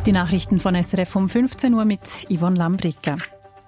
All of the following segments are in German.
Die Nachrichten von SRF um 15 Uhr mit Yvonne Lambricka.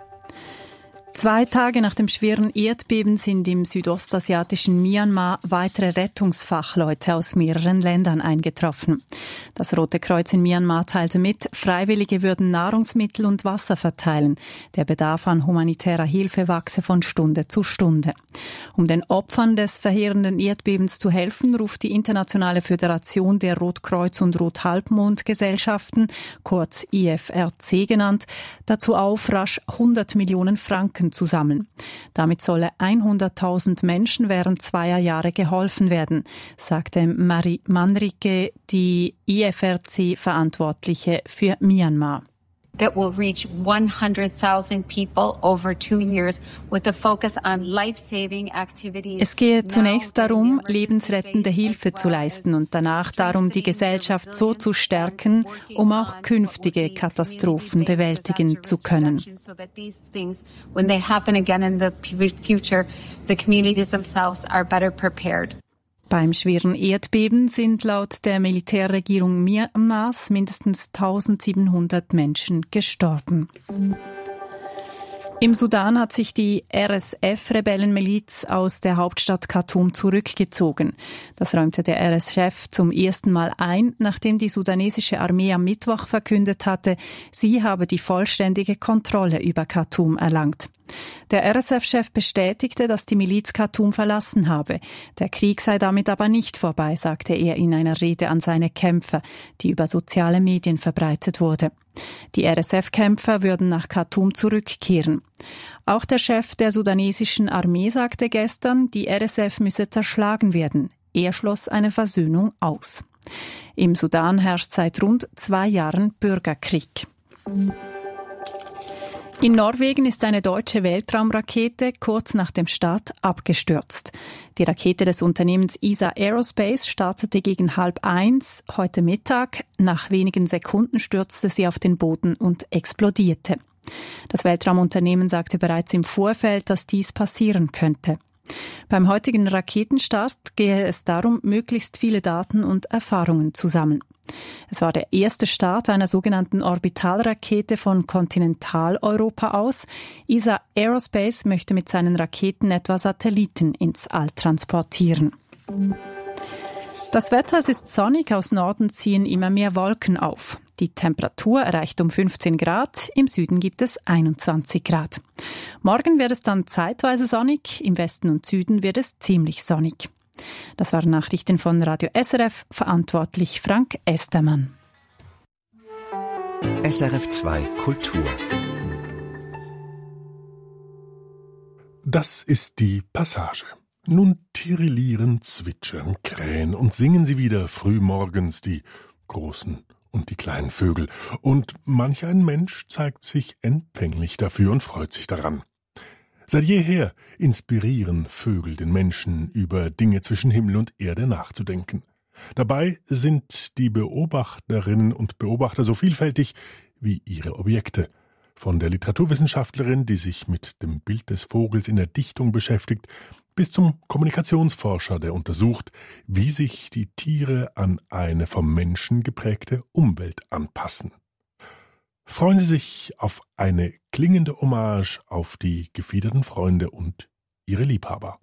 2 Tage nach dem schweren Erdbeben sind im südostasiatischen Myanmar weitere Rettungsfachleute aus mehreren Ländern eingetroffen. Das Rote Kreuz in Myanmar teilte mit, Freiwillige würden Nahrungsmittel und Wasser verteilen. Der Bedarf an humanitärer Hilfe wachse von Stunde zu Stunde. Um den Opfern des verheerenden Erdbebens zu helfen, ruft die Internationale Föderation der Rotkreuz- und Rothalbmond-Gesellschaften, kurz IFRC genannt, dazu auf, rasch 100 Millionen Franken zu sammeln. Damit solle 100.000 Menschen während 2 Jahre geholfen werden, sagte Marie Manrique, die IFRC-Verantwortliche für Myanmar. That will reach 100,000 people over 2 years with a focus on life-saving activities. Es gehe zunächst darum, lebensrettende Hilfe zu leisten und danach darum, die Gesellschaft so zu stärken, um auch künftige Katastrophen bewältigen zu können. So that these things, when they happen again in the future, the communities themselves are better prepared. Beim schweren Erdbeben sind laut der Militärregierung Myanmars mindestens 1700 Menschen gestorben. Im Sudan hat sich die RSF-Rebellenmiliz aus der Hauptstadt Khartoum zurückgezogen. Das räumte der RSF zum ersten Mal ein, nachdem die sudanesische Armee am Mittwoch verkündet hatte, sie habe die vollständige Kontrolle über Khartoum erlangt. Der RSF-Chef bestätigte, dass die Miliz Khartoum verlassen habe. Der Krieg sei damit aber nicht vorbei, sagte er in einer Rede an seine Kämpfer, die über soziale Medien verbreitet wurde. Die RSF-Kämpfer würden nach Khartoum zurückkehren. Auch der Chef der sudanesischen Armee sagte gestern, die RSF müsse zerschlagen werden. Er schloss eine Versöhnung aus. Im Sudan herrscht seit rund 2 Jahren Bürgerkrieg. In Norwegen ist eine deutsche Weltraumrakete kurz nach dem Start abgestürzt. Die Rakete des Unternehmens ESA Aerospace startete gegen 12:30 heute Mittag. Nach wenigen Sekunden stürzte sie auf den Boden und explodierte. Das Weltraumunternehmen sagte bereits im Vorfeld, dass dies passieren könnte. Beim heutigen Raketenstart gehe es darum, möglichst viele Daten und Erfahrungen zu sammeln. Es war der erste Start einer sogenannten Orbitalrakete von Kontinentaleuropa aus. ESA Aerospace möchte mit seinen Raketen etwa Satelliten ins All transportieren. Das Wetter, es ist sonnig, aus Norden ziehen immer mehr Wolken auf. Die Temperatur erreicht um 15 Grad, im Süden gibt es 21 Grad. Morgen wird es dann zeitweise sonnig, im Westen und Süden wird es ziemlich sonnig. Das waren Nachrichten von Radio SRF, verantwortlich Frank Estermann. SRF 2 Kultur. Das ist die Passage. Nun tirillieren, zwitschern, krähen und singen sie wieder frühmorgens, die großen und die kleinen Vögel. Und manch ein Mensch zeigt sich empfänglich dafür und freut sich daran. Seit jeher inspirieren Vögel den Menschen, über Dinge zwischen Himmel und Erde nachzudenken. Dabei sind die Beobachterinnen und Beobachter so vielfältig wie ihre Objekte. Von der Literaturwissenschaftlerin, die sich mit dem Bild des Vogels in der Dichtung beschäftigt, bis zum Kommunikationsforscher, der untersucht, wie sich die Tiere an eine vom Menschen geprägte Umwelt anpassen. Freuen Sie sich auf eine klingende Hommage auf die gefiederten Freunde und ihre Liebhaber.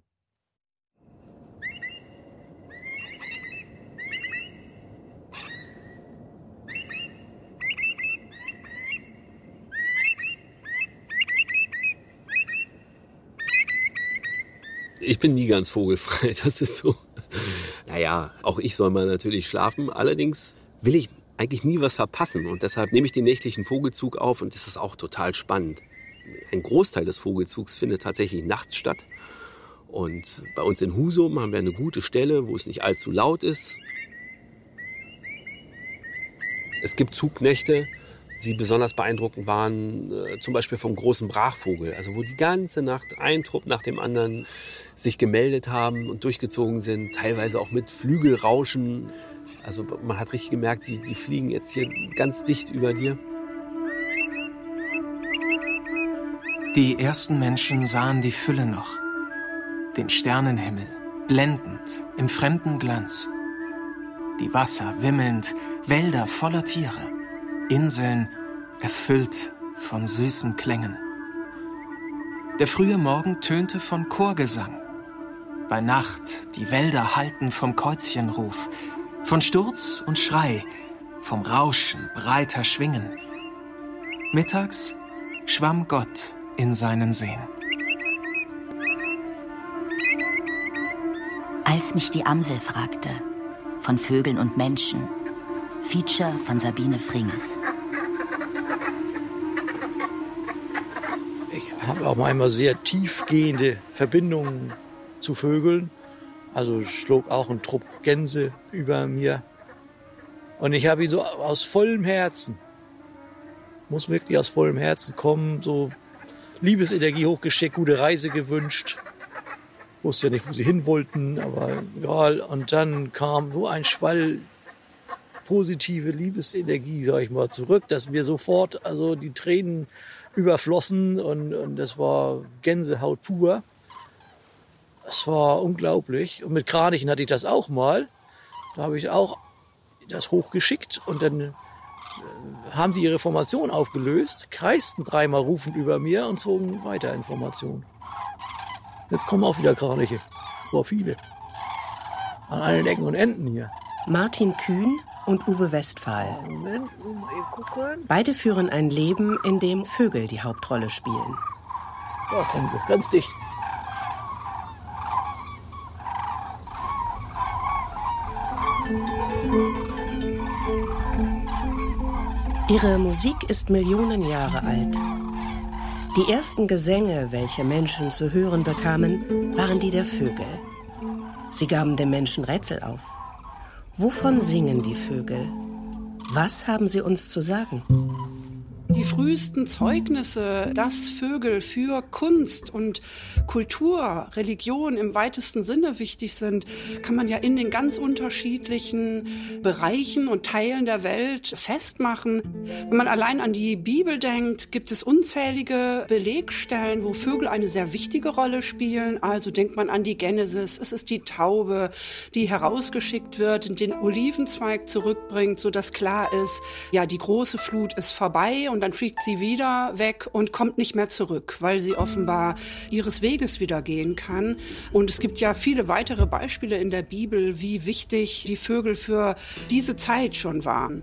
Ich bin nie ganz vogelfrei, das ist so. Naja, auch ich soll mal natürlich schlafen. Allerdings will ich eigentlich nie was verpassen und deshalb nehme ich den nächtlichen Vogelzug auf und das ist auch total spannend. Ein Großteil des Vogelzugs findet tatsächlich nachts statt und bei uns in Husum haben wir eine gute Stelle, wo es nicht allzu laut ist. Es gibt Zugnächte, die besonders beeindruckend waren, zum Beispiel vom großen Brachvogel, also wo die ganze Nacht ein Trupp nach dem anderen sich gemeldet haben und durchgezogen sind, teilweise auch mit Flügelrauschen. Also man hat richtig gemerkt, die fliegen jetzt hier ganz dicht über dir. Die ersten Menschen sahen die Fülle noch. Den Sternenhimmel, blendend, im fremden Glanz. Die Wasser wimmelnd, Wälder voller Tiere. Inseln erfüllt von süßen Klängen. Der frühe Morgen tönte von Chorgesang. Bei Nacht die Wälder hallten vom Käuzchenruf, von Sturz und Schrei, vom Rauschen breiter Schwingen. Mittags schwamm Gott in seinen Seen. Als mich die Amsel fragte, von Vögeln und Menschen, Feature von Sabine Fringers. Ich habe auch manchmal sehr tiefgehende Verbindungen zu Vögeln. Also ich flog auch ein Trupp Gänse über mir. Und ich habe ihn so aus vollem Herzen, muss wirklich aus vollem Herzen kommen, so Liebesenergie hochgeschickt, gute Reise gewünscht. Wusste ja nicht, wo sie hin wollten, aber egal. Und dann kam so ein Schwall positive Liebesenergie, sag ich mal, zurück, dass mir sofort also die Tränen überflossen und das war Gänsehaut pur. Das war unglaublich. Und mit Kranichen hatte ich das auch mal. Da habe ich auch das hochgeschickt und dann haben die ihre Formation aufgelöst, kreisten dreimal rufend über mir und zogen weiter in Formation. Jetzt kommen auch wieder Kraniche. So viele. An allen Ecken und Enden hier. Martin Kühn und Uwe Westphal. Moment, mal gucken. Beide führen ein Leben, in dem Vögel die Hauptrolle spielen. Da kommen sie, ganz dicht. Ihre Musik ist Millionen Jahre alt. Die ersten Gesänge, welche Menschen zu hören bekamen, waren die der Vögel. Sie gaben dem Menschen Rätsel auf. Wovon singen die Vögel? Was haben sie uns zu sagen? Die frühesten Zeugnisse, dass Vögel für Kunst und Kultur, Religion im weitesten Sinne wichtig sind, kann man ja in den ganz unterschiedlichen Bereichen und Teilen der Welt festmachen. Wenn man allein an die Bibel denkt, gibt es unzählige Belegstellen, wo Vögel eine sehr wichtige Rolle spielen. Also denkt man an die Genesis, es ist die Taube, die herausgeschickt wird und den Olivenzweig zurückbringt, sodass klar ist, ja, die große Flut ist vorbei und dann fliegt sie wieder weg und kommt nicht mehr zurück, weil sie offenbar ihres Weges wieder gehen kann. Und es gibt ja viele weitere Beispiele in der Bibel, wie wichtig die Vögel für diese Zeit schon waren.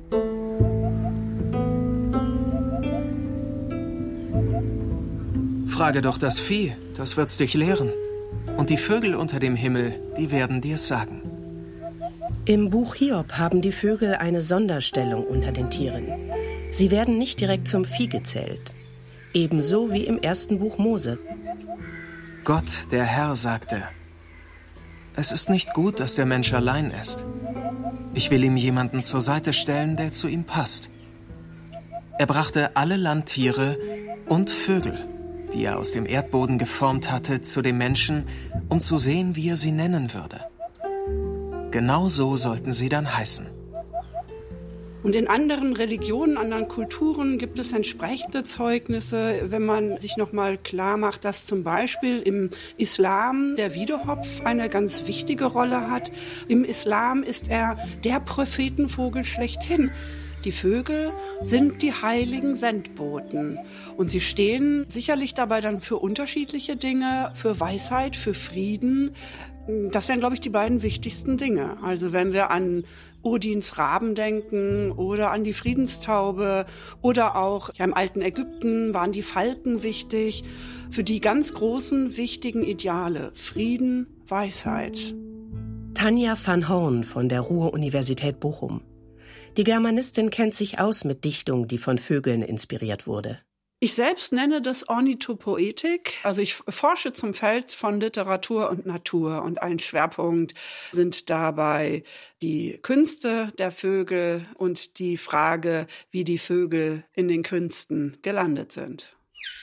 Frage doch das Vieh, das wird's dich lehren. Und die Vögel unter dem Himmel, die werden dir's sagen. Im Buch Hiob haben die Vögel eine Sonderstellung unter den Tieren. Sie werden nicht direkt zum Vieh gezählt. Ebenso wie im ersten Buch Mose. Gott, der Herr, sagte: Es ist nicht gut, dass der Mensch allein ist. Ich will ihm jemanden zur Seite stellen, der zu ihm passt. Er brachte alle Landtiere und Vögel, die er aus dem Erdboden geformt hatte, zu dem Menschen, um zu sehen, wie er sie nennen würde. Genau so sollten sie dann heißen. Und in anderen Religionen, anderen Kulturen gibt es entsprechende Zeugnisse, wenn man sich nochmal klar macht, dass zum Beispiel im Islam der Wiedehopf eine ganz wichtige Rolle hat. Im Islam ist er der Prophetenvogel schlechthin. Die Vögel sind die heiligen Sendboten und sie stehen sicherlich dabei dann für unterschiedliche Dinge, für Weisheit, für Frieden. Das wären, glaube ich, die beiden wichtigsten Dinge. Also wenn wir an Odins Raben denken oder an die Friedenstaube oder auch ja, im alten Ägypten waren die Falken wichtig. Für die ganz großen, wichtigen Ideale Frieden, Weisheit. Tanja van Horn von der Ruhr-Universität Bochum. Die Germanistin kennt sich aus mit Dichtung, die von Vögeln inspiriert wurde. Ich selbst nenne das Ornithopoetik. Also ich forsche zum Feld von Literatur und Natur und ein Schwerpunkt sind dabei die Künste der Vögel und die Frage, wie die Vögel in den Künsten gelandet sind.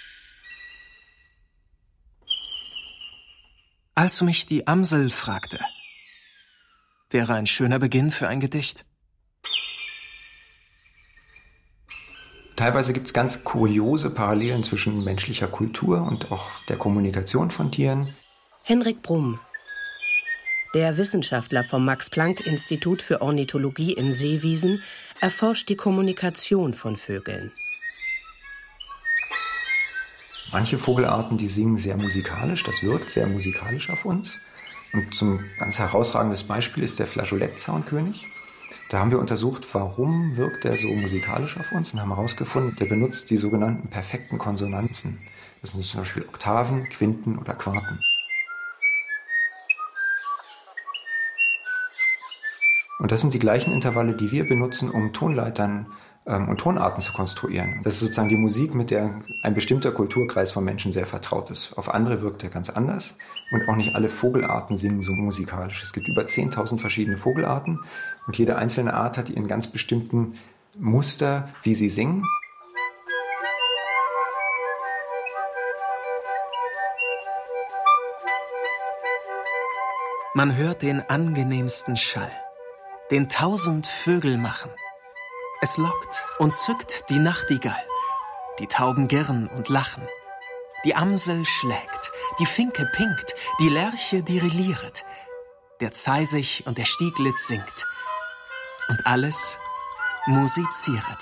Als mich die Amsel fragte, wäre ein schöner Beginn für ein Gedicht. Teilweise gibt es ganz kuriose Parallelen zwischen menschlicher Kultur und auch der Kommunikation von Tieren. Henrik Brumm. Der Wissenschaftler vom Max-Planck-Institut für Ornithologie in Seewiesen erforscht die Kommunikation von Vögeln. Manche Vogelarten, die singen sehr musikalisch, das wirkt sehr musikalisch auf uns. Und zum ganz herausragendes Beispiel ist der Flageolettzaunnkönig. Da haben wir untersucht, warum wirkt er so musikalisch auf uns und haben herausgefunden, der benutzt die sogenannten perfekten Konsonanzen. Das sind zum Beispiel Oktaven, Quinten oder Quarten. Und das sind die gleichen Intervalle, die wir benutzen, um Tonleitern und Tonarten zu konstruieren. Das ist sozusagen die Musik, mit der ein bestimmter Kulturkreis von Menschen sehr vertraut ist. Auf andere wirkt er ganz anders und auch nicht alle Vogelarten singen so musikalisch. Es gibt über 10.000 verschiedene Vogelarten und jede einzelne Art hat ihren ganz bestimmten Muster, wie sie singen. Man hört den angenehmsten Schall, den 1000 Vögel machen. Es lockt und zückt die Nachtigall, die Tauben girren und lachen. Die Amsel schlägt, die Finke pinkt, die Lerche dirilliert. Der Zeisig und der Stieglitz singt. Und alles musiziert.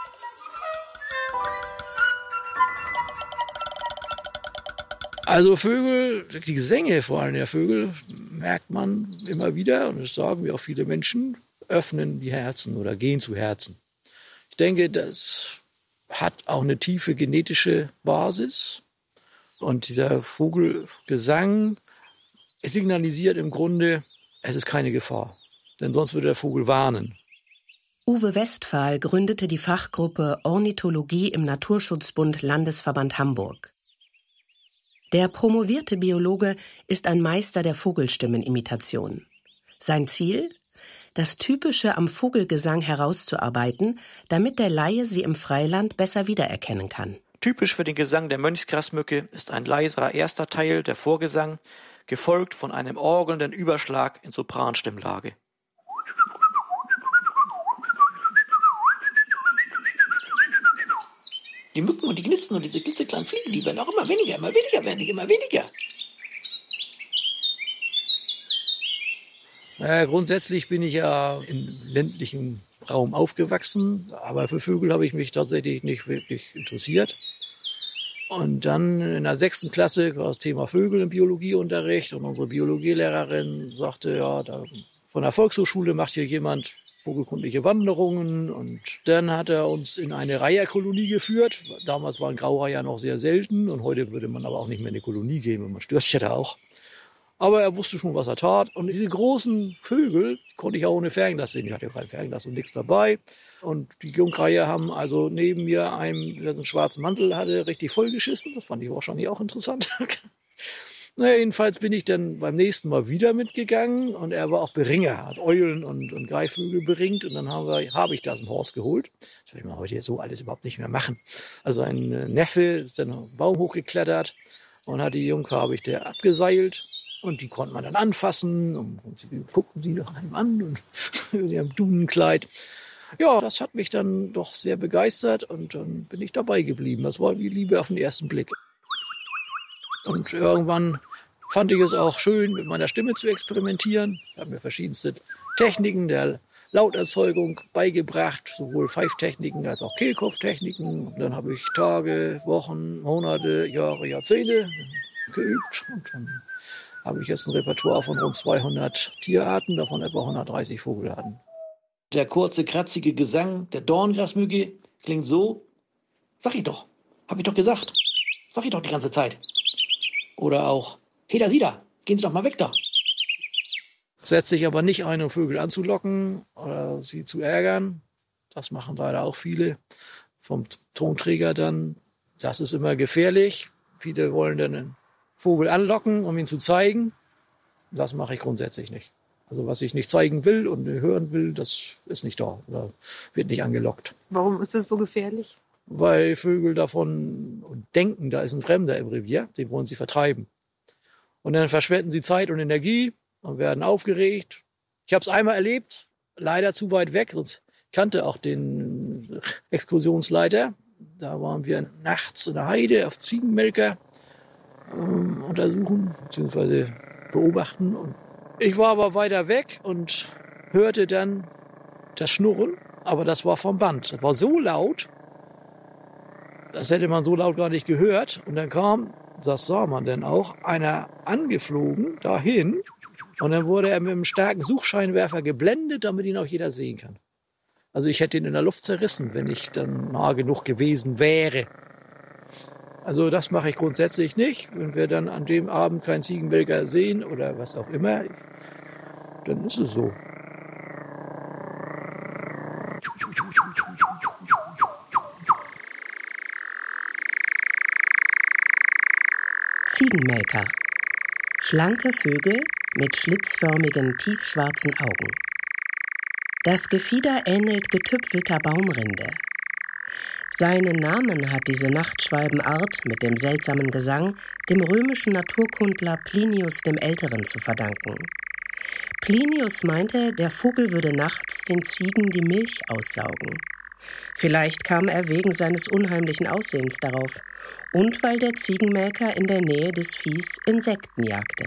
Also Vögel, die Gesänge vor allem der Vögel, merkt man immer wieder, und das sagen wir auch viele Menschen, öffnen die Herzen oder gehen zu Herzen. Ich denke, das hat auch eine tiefe genetische Basis. Und dieser Vogelgesang signalisiert im Grunde, es ist keine Gefahr. Denn sonst würde der Vogel warnen. Uwe Westphal gründete die Fachgruppe Ornithologie im Naturschutzbund Landesverband Hamburg. Der promovierte Biologe ist ein Meister der Vogelstimmenimitation. Sein Ziel? Das Typische am Vogelgesang herauszuarbeiten, damit der Laie sie im Freiland besser wiedererkennen kann. Typisch für den Gesang der Mönchsgrasmücke ist ein leiserer erster Teil, der Vorgesang, gefolgt von einem orgelnden Überschlag in Sopranstimmlage. Die Mücken und die Knitzen und diese klitzekleinen Fliegen, die werden auch immer weniger werden die immer weniger. Naja, grundsätzlich bin ich ja im ländlichen Raum aufgewachsen, aber für Vögel habe ich mich tatsächlich nicht wirklich interessiert. Und dann in der 6. Klasse war das Thema Vögel im Biologieunterricht und unsere Biologielehrerin sagte, ja, von der Volkshochschule macht hier jemand vogelkundliche Wanderungen, und dann hat er uns in eine Reiherkolonie geführt. Damals waren Graureiher noch sehr selten und heute würde man aber auch nicht mehr in eine Kolonie gehen, und man stört sich ja da auch. Aber er wusste schon, was er tat. Und diese großen Vögel konnte ich auch ohne Fernglas sehen. Ich hatte ja kein Fernglas und nichts dabei. Und die Jungreiher haben also neben mir einen, der so einen schwarzen Mantel hatte, richtig vollgeschissen. Das fand ich wahrscheinlich auch interessant. Naja, jedenfalls bin ich dann beim nächsten Mal wieder mitgegangen und er war auch Beringer, hat Eulen und Greifvögel beringt, und dann habe ich das im Horst geholt. Das will man heute so alles überhaupt nicht mehr machen. Also ein Neffe ist dann einen Baum hochgeklettert und hat die Junge, habe ich der abgeseilt, und die konnte man dann anfassen und sie guckten sie nach einem an und in ihrem Dunenkleid. Ja, das hat mich dann doch sehr begeistert und dann bin ich dabei geblieben. Das war wie Liebe auf den ersten Blick. Und irgendwann fand ich es auch schön, mit meiner Stimme zu experimentieren. Ich habe mir verschiedenste Techniken der Lauterzeugung beigebracht, sowohl Pfeiftechniken als auch Kehlkopftechniken. Und dann habe ich Tage, Wochen, Monate, Jahre, Jahrzehnte geübt. Und dann habe ich jetzt ein Repertoire von rund 200 Tierarten, davon etwa 130 Vogelarten. Der kurze, kratzige Gesang der Dorngrasmücke klingt so. Sag ich doch, habe ich doch gesagt. Sag ich doch die ganze Zeit. Oder auch, hey, da sieh da, gehen Sie doch mal weg da. Setzt sich aber nicht ein, um Vögel anzulocken oder sie zu ärgern. Das machen leider auch viele. Vom Tonträger dann, das ist immer gefährlich. Viele wollen dann einen Vogel anlocken, um ihn zu zeigen. Das mache ich grundsätzlich nicht. Also was ich nicht zeigen will und hören will, das ist nicht da oder wird nicht angelockt. Warum ist das so gefährlich? Weil Vögel davon denken, da ist ein Fremder im Revier, den wollen sie vertreiben. Und dann verschwenden sie Zeit und Energie und werden aufgeregt. Ich habe es einmal erlebt, leider zu weit weg, sonst kannte auch den Exkursionsleiter. Da waren wir nachts in der Heide auf Ziegenmelker untersuchen bzw. beobachten. Und Ich war aber weiter weg und hörte dann das Schnurren, aber das war vom Band. Das war so laut, das hätte man so laut gar nicht gehört. Und dann kam, das sah man dann auch, einer angeflogen dahin. Und dann wurde er mit einem starken Suchscheinwerfer geblendet, damit ihn auch jeder sehen kann. Also ich hätte ihn in der Luft zerrissen, wenn ich dann nah genug gewesen wäre. Also das mache ich grundsätzlich nicht. Wenn wir dann an dem Abend keinen Ziegenmelker sehen oder was auch immer, dann ist es so. Ziegenmelker. Schlanke Vögel mit schlitzförmigen, tiefschwarzen Augen. Das Gefieder ähnelt getüpfelter Baumrinde. Seinen Namen hat diese Nachtschwalbenart mit dem seltsamen Gesang dem römischen Naturkundler Plinius dem Älteren zu verdanken. Plinius meinte, der Vogel würde nachts den Ziegen die Milch aussaugen. Vielleicht kam er wegen seines unheimlichen Aussehens darauf und weil der Ziegenmelker in der Nähe des Viehs Insekten jagte.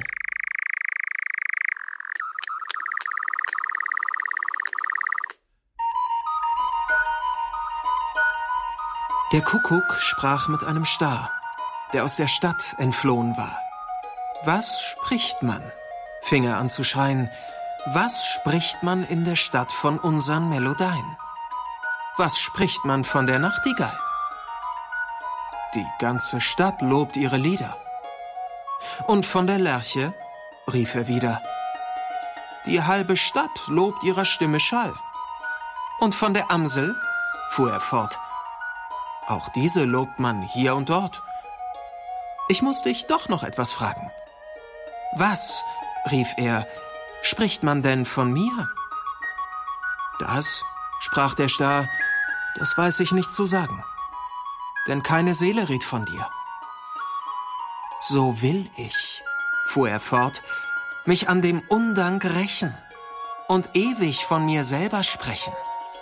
Der Kuckuck sprach mit einem Star, der aus der Stadt entflohen war. Was spricht man? Fing er an zu schreien. Was spricht man in der Stadt von unseren Melodien? Was spricht man von der Nachtigall? Die ganze Stadt lobt ihre Lieder. Und von der Lerche, rief er wieder. Die halbe Stadt lobt ihrer Stimme Schall. Und von der Amsel, fuhr er fort. Auch diese lobt man hier und dort. Ich muss dich doch noch etwas fragen. Was, rief er, spricht man denn von mir? Das, sprach der Star, das weiß ich nicht zu sagen. Denn keine Seele redet von dir. So will ich, fuhr er fort, mich an dem Undank rächen und ewig von mir selber sprechen.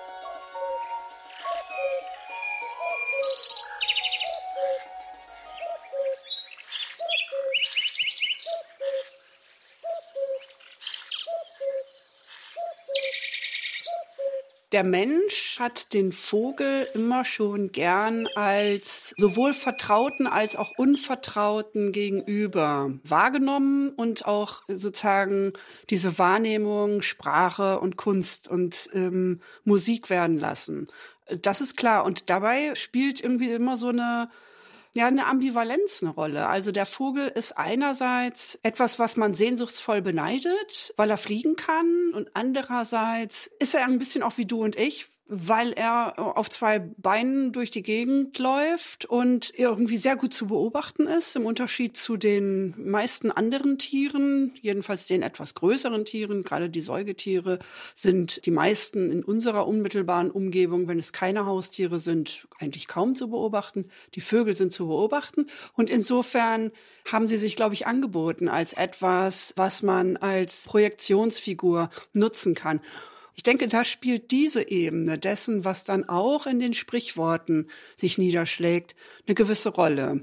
Der Mensch hat den Vogel immer schon gern als sowohl Vertrauten als auch Unvertrauten gegenüber wahrgenommen und auch sozusagen diese Wahrnehmung Sprache und Kunst und Musik werden lassen. Das ist klar. Und dabei spielt irgendwie immer so eine Ambivalenz eine Rolle. Also der Vogel ist einerseits etwas, was man sehnsuchtsvoll beneidet, weil er fliegen kann, und andererseits ist er ein bisschen auch wie du und ich, weil er auf zwei Beinen durch die Gegend läuft und irgendwie sehr gut zu beobachten ist, im Unterschied zu den meisten anderen Tieren, jedenfalls den etwas größeren Tieren. Gerade die Säugetiere sind die meisten in unserer unmittelbaren Umgebung, wenn es keine Haustiere sind, eigentlich kaum zu beobachten. Die Vögel sind zu beobachten und insofern haben sie sich, glaube ich, angeboten als etwas, was man als Projektionsfigur nutzen kann. Ich denke, da spielt diese Ebene dessen, was dann auch in den Sprichworten sich niederschlägt, eine gewisse Rolle.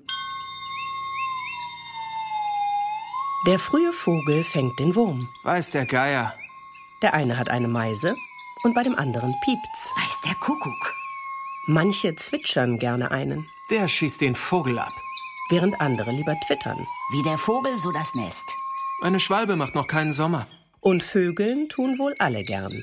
Der frühe Vogel fängt den Wurm. Weiß der Geier. Der eine hat eine Meise und bei dem anderen piept's. Weiß der Kuckuck. Manche zwitschern gerne einen. Der schießt den Vogel ab. Während andere lieber twittern. Wie der Vogel, so das Nest. Eine Schwalbe macht noch keinen Sommer. Und Vögeln tun wohl alle gern.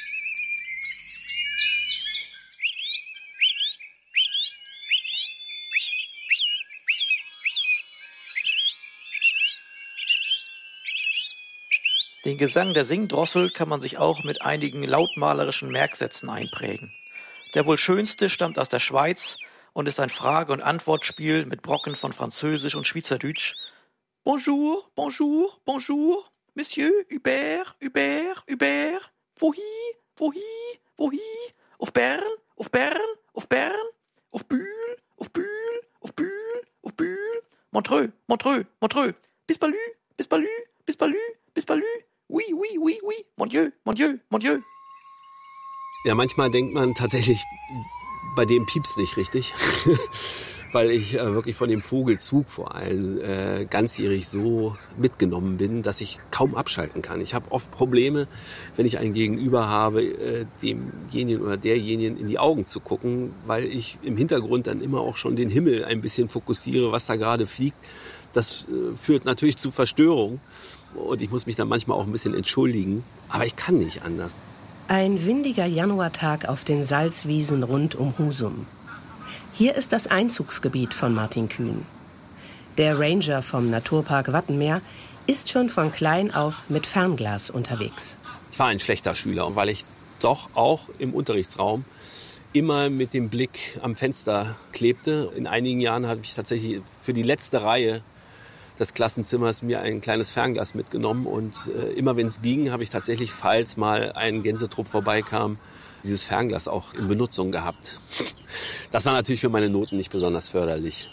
Den Gesang der Singdrossel kann man sich auch mit einigen lautmalerischen Merksätzen einprägen. Der wohl schönste stammt aus der Schweiz und ist ein Frage- und Antwortspiel mit Brocken von Französisch und Schweizerdeutsch. Bonjour, bonjour, bonjour, Monsieur, Hubert, Hubert, Hubert, wohi, wohi, wohi, auf Bern, auf Bern, auf Bern, auf Bühl, auf Bühl, auf Bühl, auf Bühl, Montreux, Montreux, Montreux, Bispalu, Bispalu, Bispalu, Bispalu, oui, oui, oui, oui, mon Dieu, mon Dieu, mon Dieu. Ja, manchmal denkt man tatsächlich, bei dem piepst nicht richtig. weil ich wirklich von dem Vogelzug vor allem ganzjährig so mitgenommen bin, dass ich kaum abschalten kann. Ich habe oft Probleme, wenn ich einen Gegenüber habe, demjenigen oder derjenigen in die Augen zu gucken, weil ich im Hintergrund dann immer auch schon den Himmel ein bisschen fokussiere, was da gerade fliegt. Das führt natürlich zu Verstörung und ich muss mich dann manchmal auch ein bisschen entschuldigen, aber ich kann nicht anders. Ein windiger Januartag auf den Salzwiesen rund um Husum. Hier ist das Einzugsgebiet von Martin Kühn. Der Ranger vom Naturpark Wattenmeer ist schon von klein auf mit Fernglas unterwegs. Ich war ein schlechter Schüler und weil ich doch auch im Unterrichtsraum immer mit dem Blick am Fenster klebte. In einigen Jahren habe ich tatsächlich für die letzte Reihe des Klassenzimmers mir ein kleines Fernglas mitgenommen und immer wenn es ging, habe ich tatsächlich, falls mal ein Gänsetrupp vorbeikam, dieses Fernglas auch in Benutzung gehabt. Das war natürlich für meine Noten nicht besonders förderlich.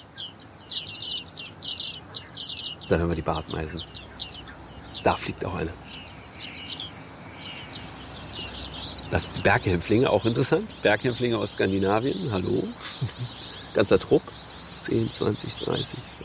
Da hören wir die Bartmeisen. Da fliegt auch eine. Das ist die Berghälmflinge, auch interessant. Berghälmflinge aus Skandinavien, hallo. Ganzer Trupp, 10, 20, 30,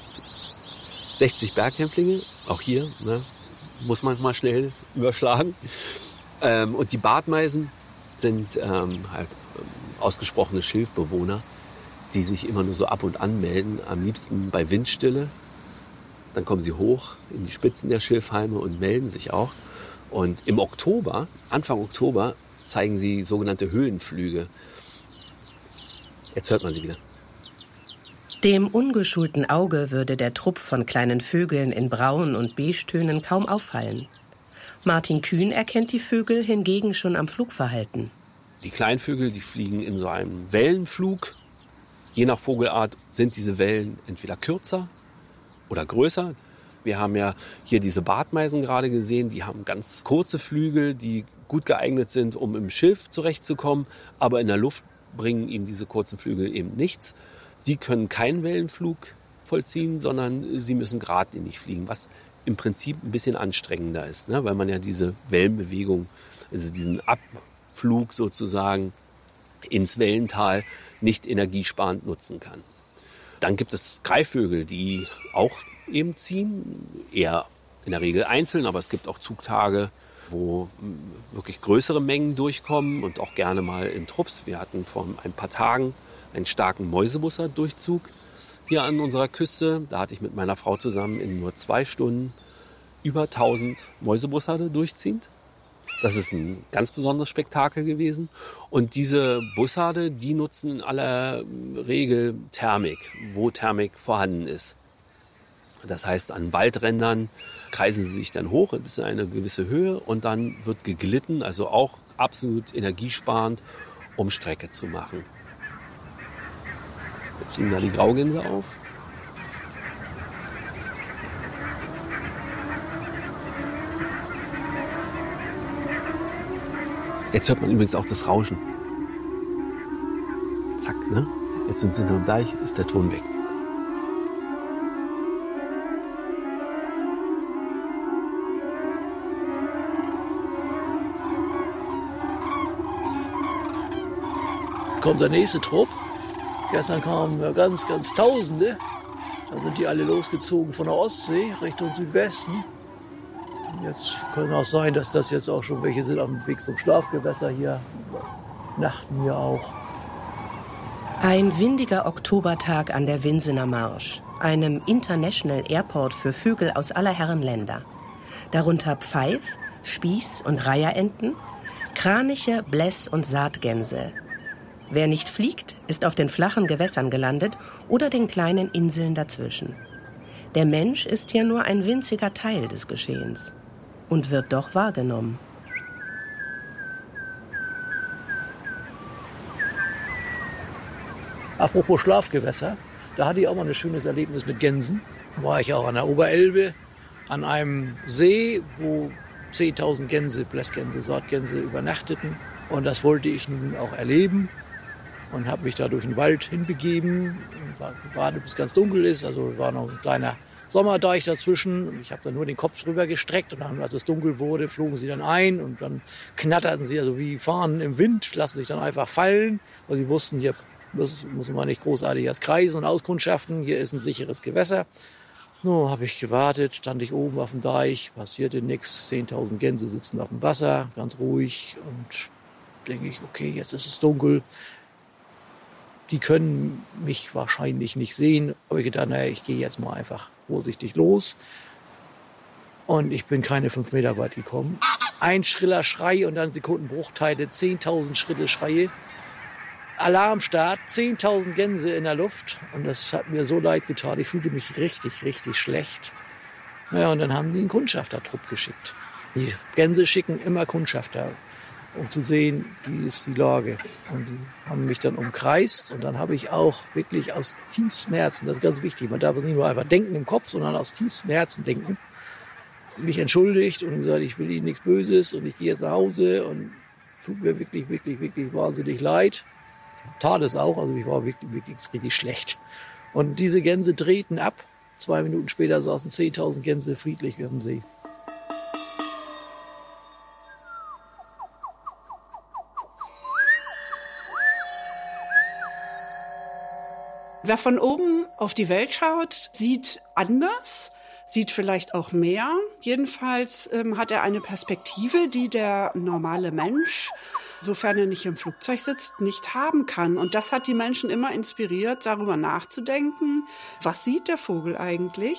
60 Berghälmflinge, auch hier, ne, muss man mal schnell überschlagen. Und die Bartmeisen sind ausgesprochene Schilfbewohner, die sich immer nur so ab und an melden, am liebsten bei Windstille. Dann kommen sie hoch in die Spitzen der Schilfhalme und melden sich auch. Und im Oktober, Anfang Oktober, zeigen sie sogenannte Höhenflüge. Jetzt hört man sie wieder. Dem ungeschulten Auge würde der Trupp von kleinen Vögeln in Braun- und Beige-Tönen kaum auffallen. Martin Kühn erkennt die Vögel hingegen schon am Flugverhalten. Die Kleinvögel, die fliegen in so einem Wellenflug. Je nach Vogelart sind diese Wellen entweder kürzer oder größer. Wir haben ja hier diese Bartmeisen gerade gesehen, die haben ganz kurze Flügel, die gut geeignet sind, um im Schilf zurechtzukommen, aber in der Luft bringen ihnen diese kurzen Flügel eben nichts. Sie können keinen Wellenflug vollziehen, sondern sie müssen geradlinig fliegen, was im Prinzip ein bisschen anstrengender ist, ne? Weil man ja diese Wellenbewegung, also diesen Abflug sozusagen ins Wellental nicht energiesparend nutzen kann. Dann gibt es Greifvögel, die auch eben ziehen, eher in der Regel einzeln, aber es gibt auch Zugtage, wo wirklich größere Mengen durchkommen und auch gerne mal in Trupps. Wir hatten vor ein paar Tagen einen starken Mäusebussard-Durchzug hier an unserer Küste. Da hatte ich mit meiner Frau zusammen in nur 2 Stunden über 1000 Mäusebussarde durchziehend. Das ist ein ganz besonderes Spektakel gewesen. Und diese Bussarde, die nutzen in aller Regel Thermik, wo Thermik vorhanden ist. Das heißt, an Waldrändern kreisen sie sich dann hoch bis in eine gewisse Höhe und dann wird geglitten, also auch absolut energiesparend, um Strecke zu machen. Jetzt fliegen da die Graugänse auf. Jetzt hört man übrigens auch das Rauschen. Zack, ne? Jetzt sind sie hinterm Deich, ist der Ton weg. Kommt der nächste Trupp. Gestern kamen ganz Tausende. Da sind die alle losgezogen von der Ostsee Richtung Südwesten. Jetzt kann auch sein, dass das jetzt auch schon welche sind auf dem Weg zum Schlafgewässer hier. Nachten hier auch. Ein windiger Oktobertag an der Winsener Marsch, einem International Airport für Vögel aus aller Herren Länder. Darunter Pfeif, Spieß- und Reiherenten, Kraniche, Bläss- und Saatgänse. Wer nicht fliegt, ist auf den flachen Gewässern gelandet oder den kleinen Inseln dazwischen. Der Mensch ist hier nur ein winziger Teil des Geschehens und wird doch wahrgenommen. Apropos Schlafgewässer, da hatte ich auch mal ein schönes Erlebnis mit Gänsen. Da war ich auch an der Oberelbe, an einem See, wo 10.000 Gänse, Blässgänse, Saatgänse übernachteten. Und das wollte ich nun auch erleben und habe mich da durch den Wald hinbegeben. Gerade bis es ganz dunkel ist, also war noch ein kleiner Sommerdeich dazwischen. Ich habe dann nur den Kopf drüber gestreckt und dann, als es dunkel wurde, flogen sie dann ein und dann knatterten sie, also wie Fahnen im Wind, lassen sich dann einfach fallen, weil sie wussten, hier muss man nicht großartig erst kreisen und auskundschaften. Hier ist ein sicheres Gewässer. Nun habe ich gewartet, stand ich oben auf dem Deich, passierte nichts. 10.000 Gänse sitzen auf dem Wasser, ganz ruhig. Und denke ich, okay, jetzt ist es dunkel. Die können mich wahrscheinlich nicht sehen. Aber ich gedacht, naja, ich gehe jetzt mal einfach vorsichtig los. Und ich bin keine 5 Meter weit gekommen. Ein schriller Schrei und dann Sekundenbruchteile, 10.000 Schritte Schreie. Alarmstart, 10.000 Gänse in der Luft. Und das hat mir so leid getan. Ich fühlte mich richtig, richtig schlecht. Naja, und dann haben die einen Kundschaftertrupp geschickt. Die Gänse schicken immer Kundschafter, um zu sehen, wie ist die Lage. Und die haben mich dann umkreist. Und dann habe ich auch wirklich aus tiefstem Herzen, das ist ganz wichtig, man darf es nicht nur einfach denken im Kopf, sondern aus tiefstem Herzen denken, mich entschuldigt und gesagt, ich will Ihnen nichts Böses und ich gehe jetzt nach Hause und tut mir wirklich, wirklich, wirklich wahnsinnig leid. Tat es auch, also ich war wirklich, wirklich richtig schlecht. Und diese Gänse drehten ab. 2 Minuten später saßen 10.000 Gänse friedlich auf dem See. Wer von oben auf die Welt schaut, sieht anders, sieht vielleicht auch mehr. Jedenfalls hat er eine Perspektive, die der normale Mensch, sofern er nicht im Flugzeug sitzt, nicht haben kann. Und das hat die Menschen immer inspiriert, darüber nachzudenken, was sieht der Vogel eigentlich?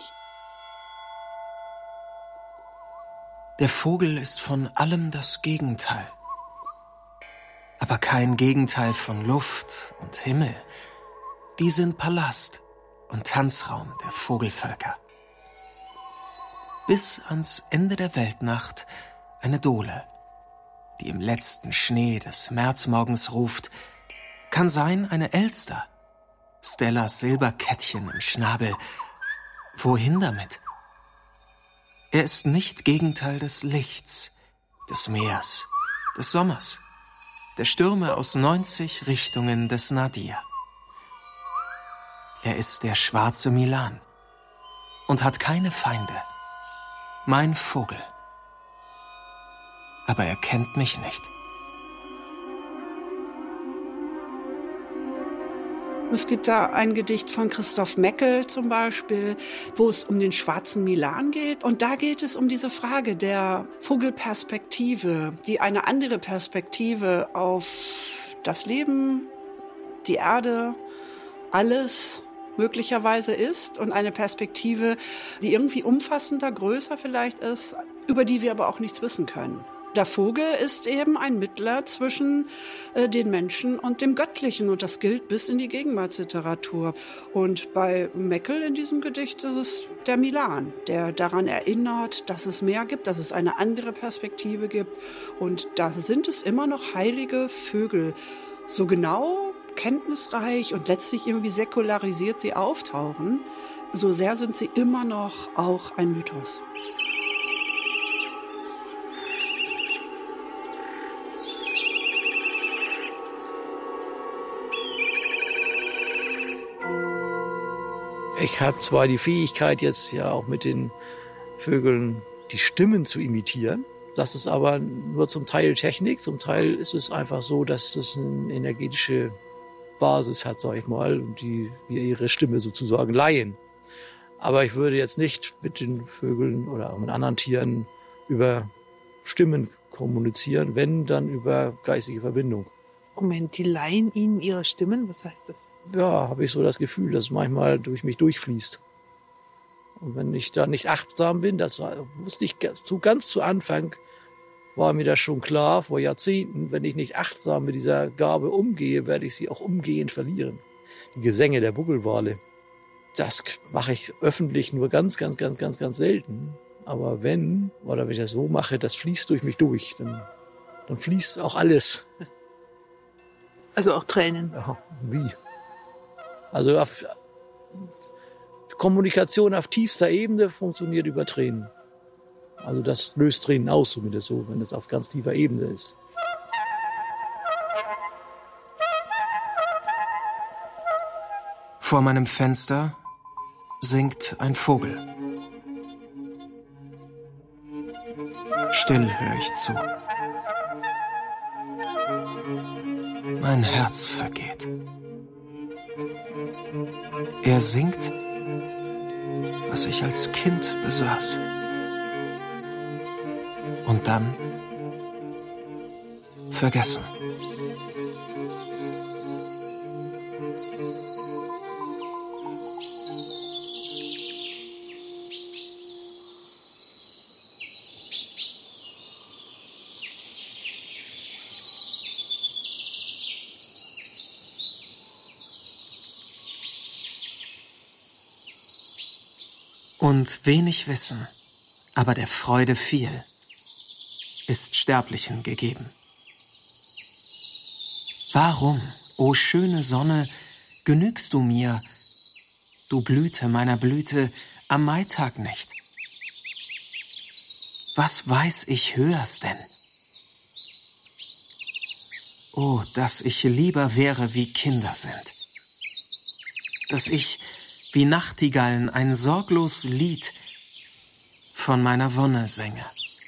Der Vogel ist von allem das Gegenteil. Aber kein Gegenteil von Luft und Himmel. Die sind Palast und Tanzraum der Vogelvölker. Bis ans Ende der Weltnacht eine Dole, die im letzten Schnee des Märzmorgens ruft, kann sein eine Elster, Stellas Silberkettchen im Schnabel. Wohin damit? Er ist nicht Gegenteil des Lichts, des Meers, des Sommers, der Stürme aus 90 Richtungen des Nadir. Er ist der schwarze Milan und hat keine Feinde. Mein Vogel. Aber er kennt mich nicht. Es gibt da ein Gedicht von Christoph Meckel zum Beispiel, wo es um den schwarzen Milan geht. Und da geht es um diese Frage der Vogelperspektive, die eine andere Perspektive auf das Leben, die Erde, alles möglicherweise ist und eine Perspektive, die irgendwie umfassender, größer vielleicht ist, über die wir aber auch nichts wissen können. Der Vogel ist eben ein Mittler zwischen den Menschen und dem Göttlichen und das gilt bis in die Gegenwartsliteratur. Und bei Meckel in diesem Gedicht ist es der Milan, der daran erinnert, dass es mehr gibt, dass es eine andere Perspektive gibt und da sind es immer noch heilige Vögel. So genau kenntnisreich und letztlich irgendwie säkularisiert sie auftauchen, so sehr sind sie immer noch auch ein Mythos. Ich habe zwar die Fähigkeit, jetzt ja auch mit den Vögeln die Stimmen zu imitieren. Das ist aber nur zum Teil Technik, zum Teil ist es einfach so, dass es eine energetische Basis hat, sag ich mal, und die ihre Stimme sozusagen leihen. Aber ich würde jetzt nicht mit den Vögeln oder auch mit anderen Tieren über Stimmen kommunizieren, wenn, dann über geistige Verbindung. Moment, die leihen Ihnen ihre Stimmen? Was heißt das? Ja, habe ich so das Gefühl, dass es manchmal durch mich durchfließt. Und wenn ich da nicht achtsam bin, das wusste ich ganz zu Anfang, war mir das schon klar, vor Jahrzehnten, wenn ich nicht achtsam mit dieser Gabe umgehe, werde ich sie auch umgehend verlieren. Die Gesänge der Buckelwale, das mache ich öffentlich nur ganz, ganz, ganz, ganz, ganz selten. Aber wenn ich das so mache, das fließt durch mich durch, dann fließt auch alles. Also auch Tränen? Ja, wie? Also Kommunikation auf tiefster Ebene funktioniert über Tränen. Also das löst Tränen aus, zumindest so, wenn es auf ganz tiefer Ebene ist. Vor meinem Fenster singt ein Vogel. Still höre ich zu. Mein Herz vergeht. Er singt, was ich als Kind besaß. Und dann vergessen. Und wenig Wissen, aber der Freude viel, ist Sterblichen gegeben. Warum, o schöne Sonne, genügst du mir, du Blüte meiner Blüte, am Maitag nicht? Was weiß ich höhers denn? Oh, dass ich lieber wäre, wie Kinder sind. Dass ich wie Nachtigallen ein sorglos Lied von meiner Wonne sänge.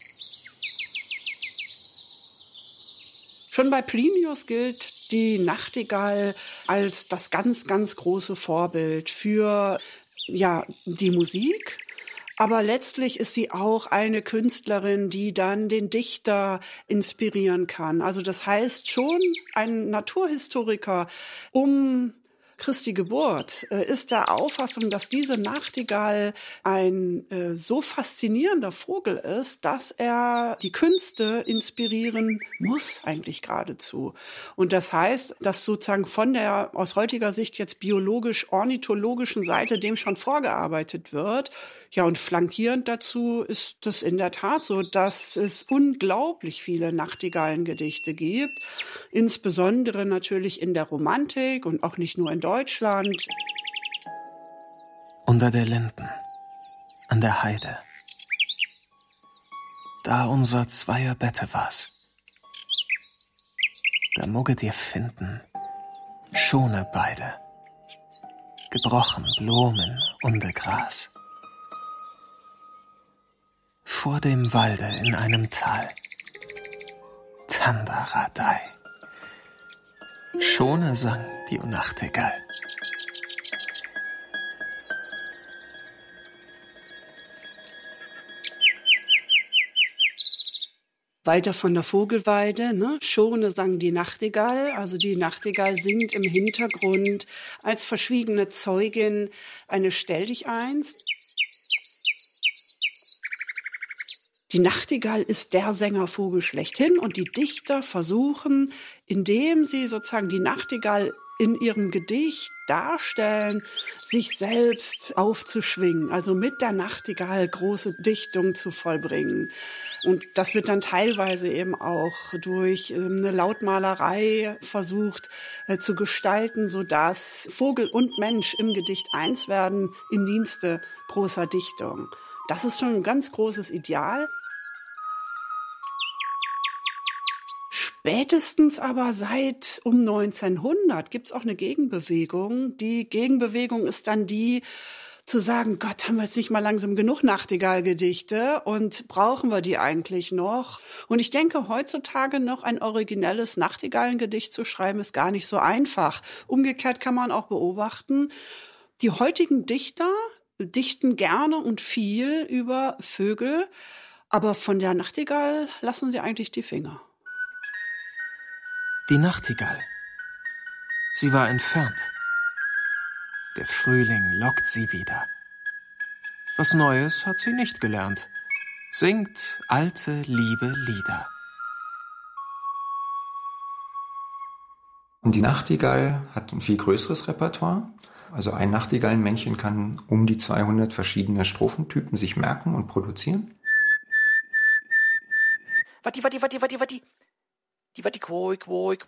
Schon bei Plinius gilt die Nachtigall als das ganz, ganz große Vorbild für die Musik. Aber letztlich ist sie auch eine Künstlerin, die dann den Dichter inspirieren kann. Also das heißt schon, ein Naturhistoriker Christi Geburt ist der Auffassung, dass diese Nachtigall ein so faszinierender Vogel ist, dass er die Künste inspirieren muss, eigentlich geradezu. Und das heißt, dass sozusagen von der aus heutiger Sicht jetzt biologisch-ornithologischen Seite dem schon vorgearbeitet wird. Ja, und flankierend dazu ist das in der Tat so, dass es unglaublich viele Nachtigallengedichte gibt, insbesondere natürlich in der Romantik und auch nicht nur in Deutschland. Unter der Linden, an der Heide, da unser zweier Bette war's, da mogget ihr finden, schone beide, gebrochen Blumen unde Gras. Vor dem Walde in einem Tal, Tandaradei, schone sang die Nachtigall. Walter von der Vogelweide, ne? Schone sang die Nachtigall. Also die Nachtigall singt im Hintergrund als verschwiegene Zeugin eine Stelldicheins. Die Nachtigall ist der Sängervogel schlechthin und die Dichter versuchen, indem sie sozusagen die Nachtigall in ihrem Gedicht darstellen, sich selbst aufzuschwingen, also mit der Nachtigall große Dichtung zu vollbringen. Und das wird dann teilweise eben auch durch eine Lautmalerei versucht zu gestalten, sodass Vogel und Mensch im Gedicht eins werden im Dienste großer Dichtung. Das ist schon ein ganz großes Ideal. Spätestens aber seit um 1900 gibt es auch eine Gegenbewegung. Die Gegenbewegung ist dann die, zu sagen, Gott, haben wir jetzt nicht mal langsam genug Nachtigallgedichte und brauchen wir die eigentlich noch? Und ich denke, heutzutage noch ein originelles Nachtigallengedicht zu schreiben, ist gar nicht so einfach. Umgekehrt kann man auch beobachten, die heutigen Dichter dichten gerne und viel über Vögel, aber von der Nachtigall lassen sie eigentlich die Finger. Die Nachtigall. Sie war entfernt. Der Frühling lockt sie wieder. Was Neues hat sie nicht gelernt. Singt alte, liebe Lieder. Die Nachtigall hat ein viel größeres Repertoire. Also ein Nachtigallenmännchen kann um die 200 verschiedene Strophentypen sich merken und produzieren. Watti. Die Watti Quoi,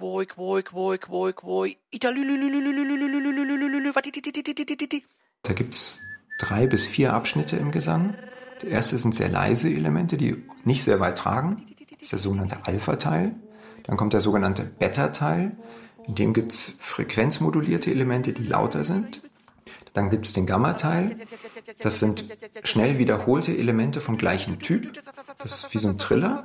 Da gibt's 3 bis 4 Abschnitte im Gesang. Der erste sind sehr leise Elemente, die nicht sehr weit tragen. Das ist der sogenannte Alpha-Teil. Dann kommt der sogenannte Beta-Teil. In dem gibt's frequenzmodulierte Elemente, die lauter sind. Dann gibt's den Gamma-Teil. Das sind schnell wiederholte Elemente vom gleichen Typ. Das ist wie so ein Triller.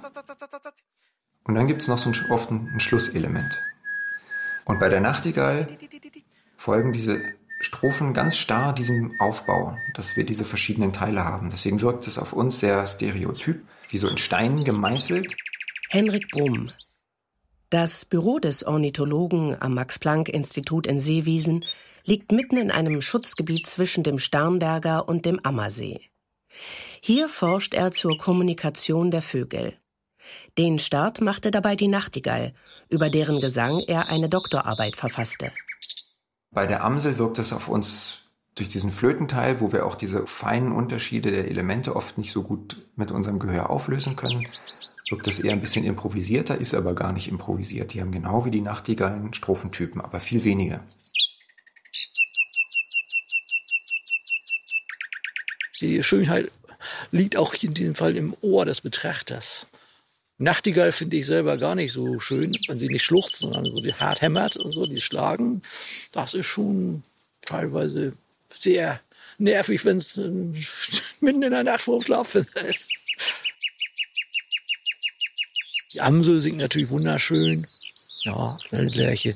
Und dann gibt es noch oft ein Schlusselement. Und bei der Nachtigall folgen diese Strophen ganz starr diesem Aufbau, dass wir diese verschiedenen Teile haben. Deswegen wirkt es auf uns sehr stereotyp, wie so in Stein gemeißelt. Henrik Brumm. Das Büro des Ornithologen am Max-Planck-Institut in Seewiesen liegt mitten in einem Schutzgebiet zwischen dem Starnberger und dem Ammersee. Hier forscht er zur Kommunikation der Vögel. Den Start machte dabei die Nachtigall, über deren Gesang er eine Doktorarbeit verfasste. Bei der Amsel wirkt es auf uns durch diesen Flötenteil, wo wir auch diese feinen Unterschiede der Elemente oft nicht so gut mit unserem Gehör auflösen können, wirkt es eher ein bisschen improvisierter, ist aber gar nicht improvisiert. Die haben genau wie die Nachtigallen Strophentypen, aber viel weniger. Die Schönheit liegt auch in diesem Fall im Ohr des Betrachters. Nachtigall finde ich selber gar nicht so schön, wenn sie nicht schluchzt, sondern so die hart hämmert und so, die schlagen. Das ist schon teilweise sehr nervig, wenn es mitten in der Nacht vorm Schlafen ist. Die Amsel singt natürlich wunderschön. Ja, eine Lerche.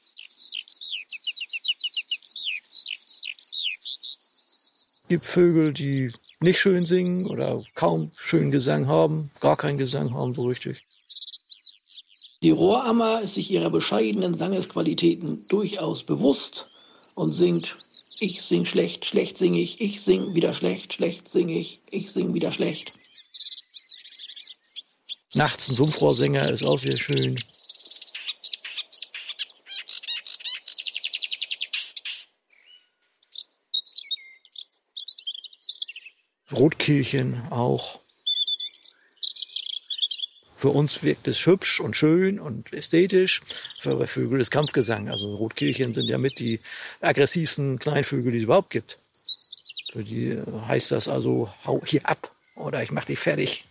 Es gibt Vögel, die nicht schön singen oder kaum schönen Gesang haben, gar keinen Gesang haben so richtig. Die Rohrammer ist sich ihrer bescheidenen Sangesqualitäten durchaus bewusst und singt: Ich sing schlecht, schlecht sing ich sing wieder schlecht, schlecht sing ich sing wieder schlecht. Nachts ein Sumpfrohrsänger ist auch sehr schön. Rotkehlchen auch. Für uns wirkt es hübsch und schön und ästhetisch. Für Vögel ist Kampfgesang. Also Rotkehlchen sind ja mit die aggressivsten Kleinvögel, die es überhaupt gibt. Für die heißt das also, hau hier ab oder ich mach dich fertig.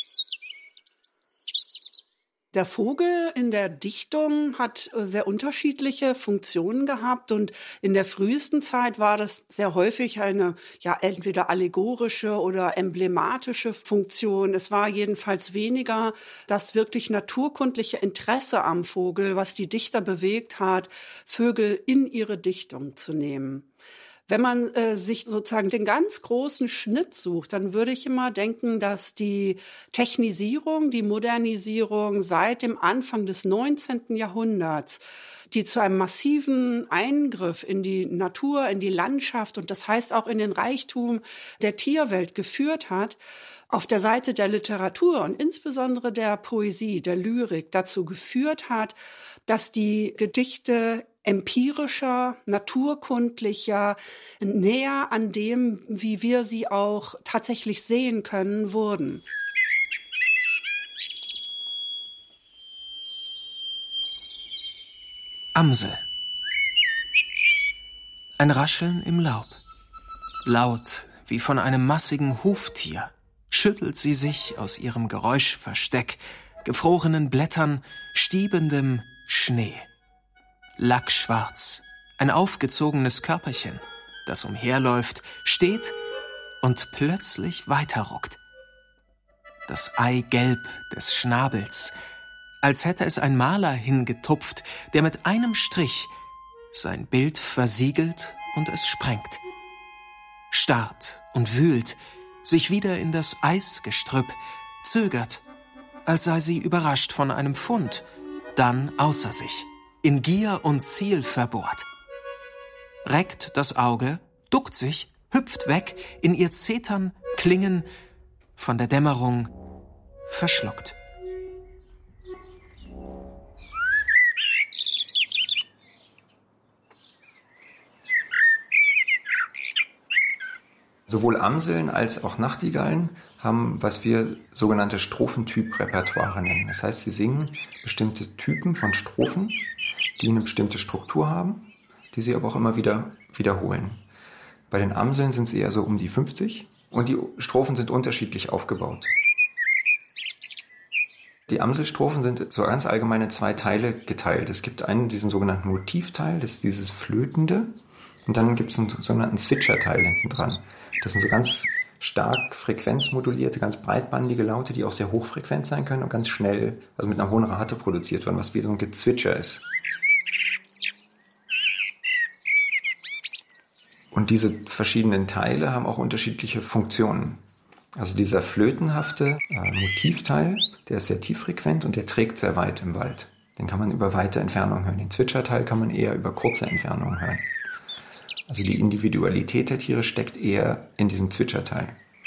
Der Vogel in der Dichtung hat sehr unterschiedliche Funktionen gehabt und in der frühesten Zeit war das sehr häufig eine entweder allegorische oder emblematische Funktion. Es war jedenfalls weniger das wirklich naturkundliche Interesse am Vogel, was die Dichter bewegt hat, Vögel in ihre Dichtung zu nehmen. Wenn man sich sozusagen den ganz großen Schnitt sucht, dann würde ich immer denken, dass die Technisierung, die Modernisierung seit dem Anfang des 19. Jahrhunderts, die zu einem massiven Eingriff in die Natur, in die Landschaft und das heißt auch in den Reichtum der Tierwelt geführt hat, auf der Seite der Literatur und insbesondere der Poesie, der Lyrik dazu geführt hat, dass die Gedichte empirischer, naturkundlicher, näher an dem, wie wir sie auch tatsächlich sehen können, wurden. Amsel. Ein Rascheln im Laub. Laut wie von einem massigen Huftier schüttelt sie sich aus ihrem Geräuschversteck, gefrorenen Blättern, stiebendem Schnee. Lackschwarz, ein aufgezogenes Körperchen, das umherläuft, steht und plötzlich weiterruckt. Das Eigelb des Schnabels, als hätte es ein Maler hingetupft, der mit einem Strich sein Bild versiegelt und es sprengt. Starrt und wühlt, sich wieder in das Eisgestrüpp, zögert, als sei sie überrascht von einem Fund, dann außer sich, in Gier und Ziel verbohrt. Reckt das Auge, duckt sich, hüpft weg, in ihr Zetern, Klingen, von der Dämmerung verschluckt. Sowohl Amseln als auch Nachtigallen haben, was wir sogenannte Strophentyp-Repertoire nennen. Das heißt, sie singen bestimmte Typen von Strophen, die eine bestimmte Struktur haben, die sie aber auch immer wieder wiederholen. Bei den Amseln sind es eher so um die 50 und die Strophen sind unterschiedlich aufgebaut. Die Amselstrophen sind so ganz allgemein in 2 Teile geteilt. Es gibt diesen sogenannten Motivteil, das ist dieses Flötende, und dann gibt es einen sogenannten Zwitscherteil hinten dran. Das sind so ganz stark frequenzmodulierte, ganz breitbandige Laute, die auch sehr hochfrequent sein können und ganz schnell, also mit einer hohen Rate produziert werden, was wie so ein Gezwitscher ist. Und diese verschiedenen Teile haben auch unterschiedliche Funktionen. Also dieser flötenhafte Motivteil, der ist sehr tieffrequent und der trägt sehr weit im Wald. Den kann man über weite Entfernungen hören. Den Zwitscherteil kann man eher über kurze Entfernungen hören. Also die Individualität der Tiere steckt eher in diesem Zwitscherteil.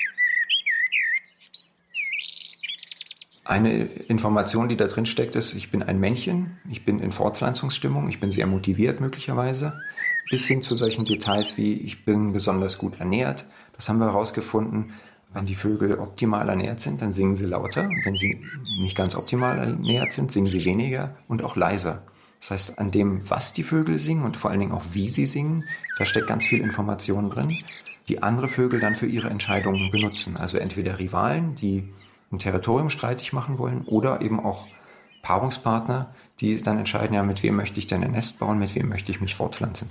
Eine Information, die da drin steckt, ist, ich bin ein Männchen, ich bin in Fortpflanzungsstimmung, ich bin sehr motiviert möglicherweise, bis hin zu solchen Details wie, ich bin besonders gut ernährt. Das haben wir herausgefunden. Wenn die Vögel optimal ernährt sind, dann singen sie lauter. Und wenn sie nicht ganz optimal ernährt sind, singen sie weniger und auch leiser. Das heißt, an dem, was die Vögel singen und vor allen Dingen auch wie sie singen, da steckt ganz viel Information drin, die andere Vögel dann für ihre Entscheidungen benutzen. Also entweder Rivalen, die ein Territorium streitig machen wollen, oder eben auch Paarungspartner, die dann entscheiden, ja, mit wem möchte ich denn ein Nest bauen, mit wem möchte ich mich fortpflanzen.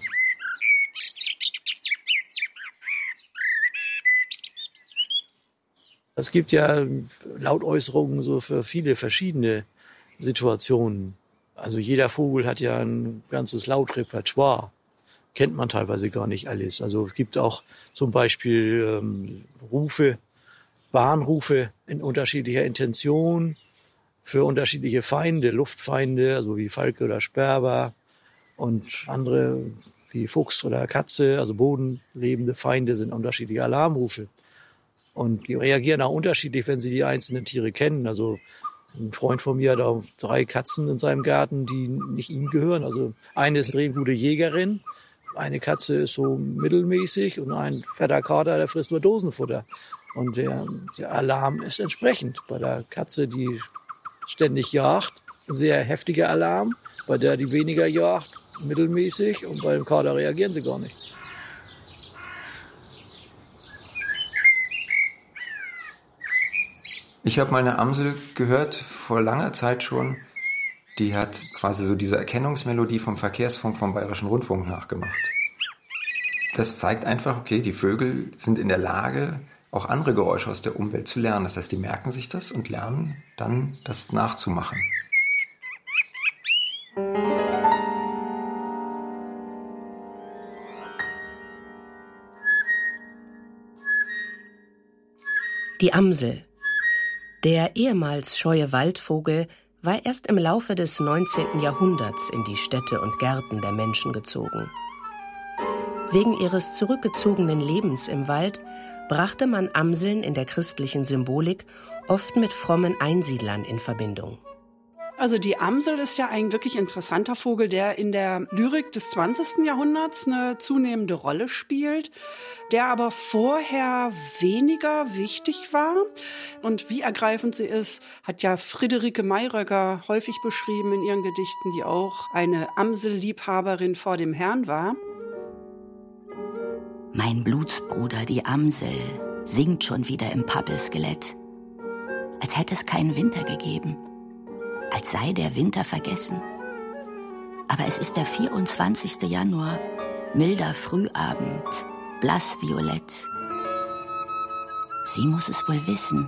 Es gibt ja Lautäußerungen so für viele verschiedene Situationen. Also jeder Vogel hat ja ein ganzes Lautrepertoire. Kennt man teilweise gar nicht alles. Also es gibt auch zum Beispiel Rufe, Warnrufe in unterschiedlicher Intention für unterschiedliche Feinde, Luftfeinde, also wie Falke oder Sperber, und andere wie Fuchs oder Katze, also bodenlebende Feinde, sind unterschiedliche Alarmrufe. Und die reagieren auch unterschiedlich, wenn sie die einzelnen Tiere kennen. Also ein Freund von mir hat auch 3 Katzen in seinem Garten, die nicht ihm gehören. Also eine ist eine gute Jägerin, eine Katze ist so mittelmäßig und ein fetter Kater, der frisst nur Dosenfutter. Und der Alarm ist entsprechend. Bei der Katze, die ständig jagt, sehr heftiger Alarm. Bei der, die weniger jagt, mittelmäßig. Und beim Kater reagieren sie gar nicht. Ich habe mal eine Amsel gehört, vor langer Zeit schon. Die hat quasi so diese Erkennungsmelodie vom Verkehrsfunk vom Bayerischen Rundfunk nachgemacht. Das zeigt einfach, okay, die Vögel sind in der Lage, auch andere Geräusche aus der Umwelt zu lernen. Das heißt, die merken sich das und lernen dann, das nachzumachen. Die Amsel. Der ehemals scheue Waldvogel war erst im Laufe des 19. Jahrhunderts in die Städte und Gärten der Menschen gezogen. Wegen ihres zurückgezogenen Lebens im Wald brachte man Amseln in der christlichen Symbolik oft mit frommen Einsiedlern in Verbindung. Also die Amsel ist ja ein wirklich interessanter Vogel, der in der Lyrik des 20. Jahrhunderts eine zunehmende Rolle spielt, der aber vorher weniger wichtig war. Und wie ergreifend sie ist, hat ja Friederike Mayröcker häufig beschrieben in ihren Gedichten, die auch eine Amselliebhaberin vor dem Herrn war. Mein Blutsbruder, die Amsel, singt schon wieder im Pappelskelett, als hätte es keinen Winter gegeben, als sei der Winter vergessen. Aber es ist der 24. Januar, milder Frühabend, blassviolett. Sie muss es wohl wissen.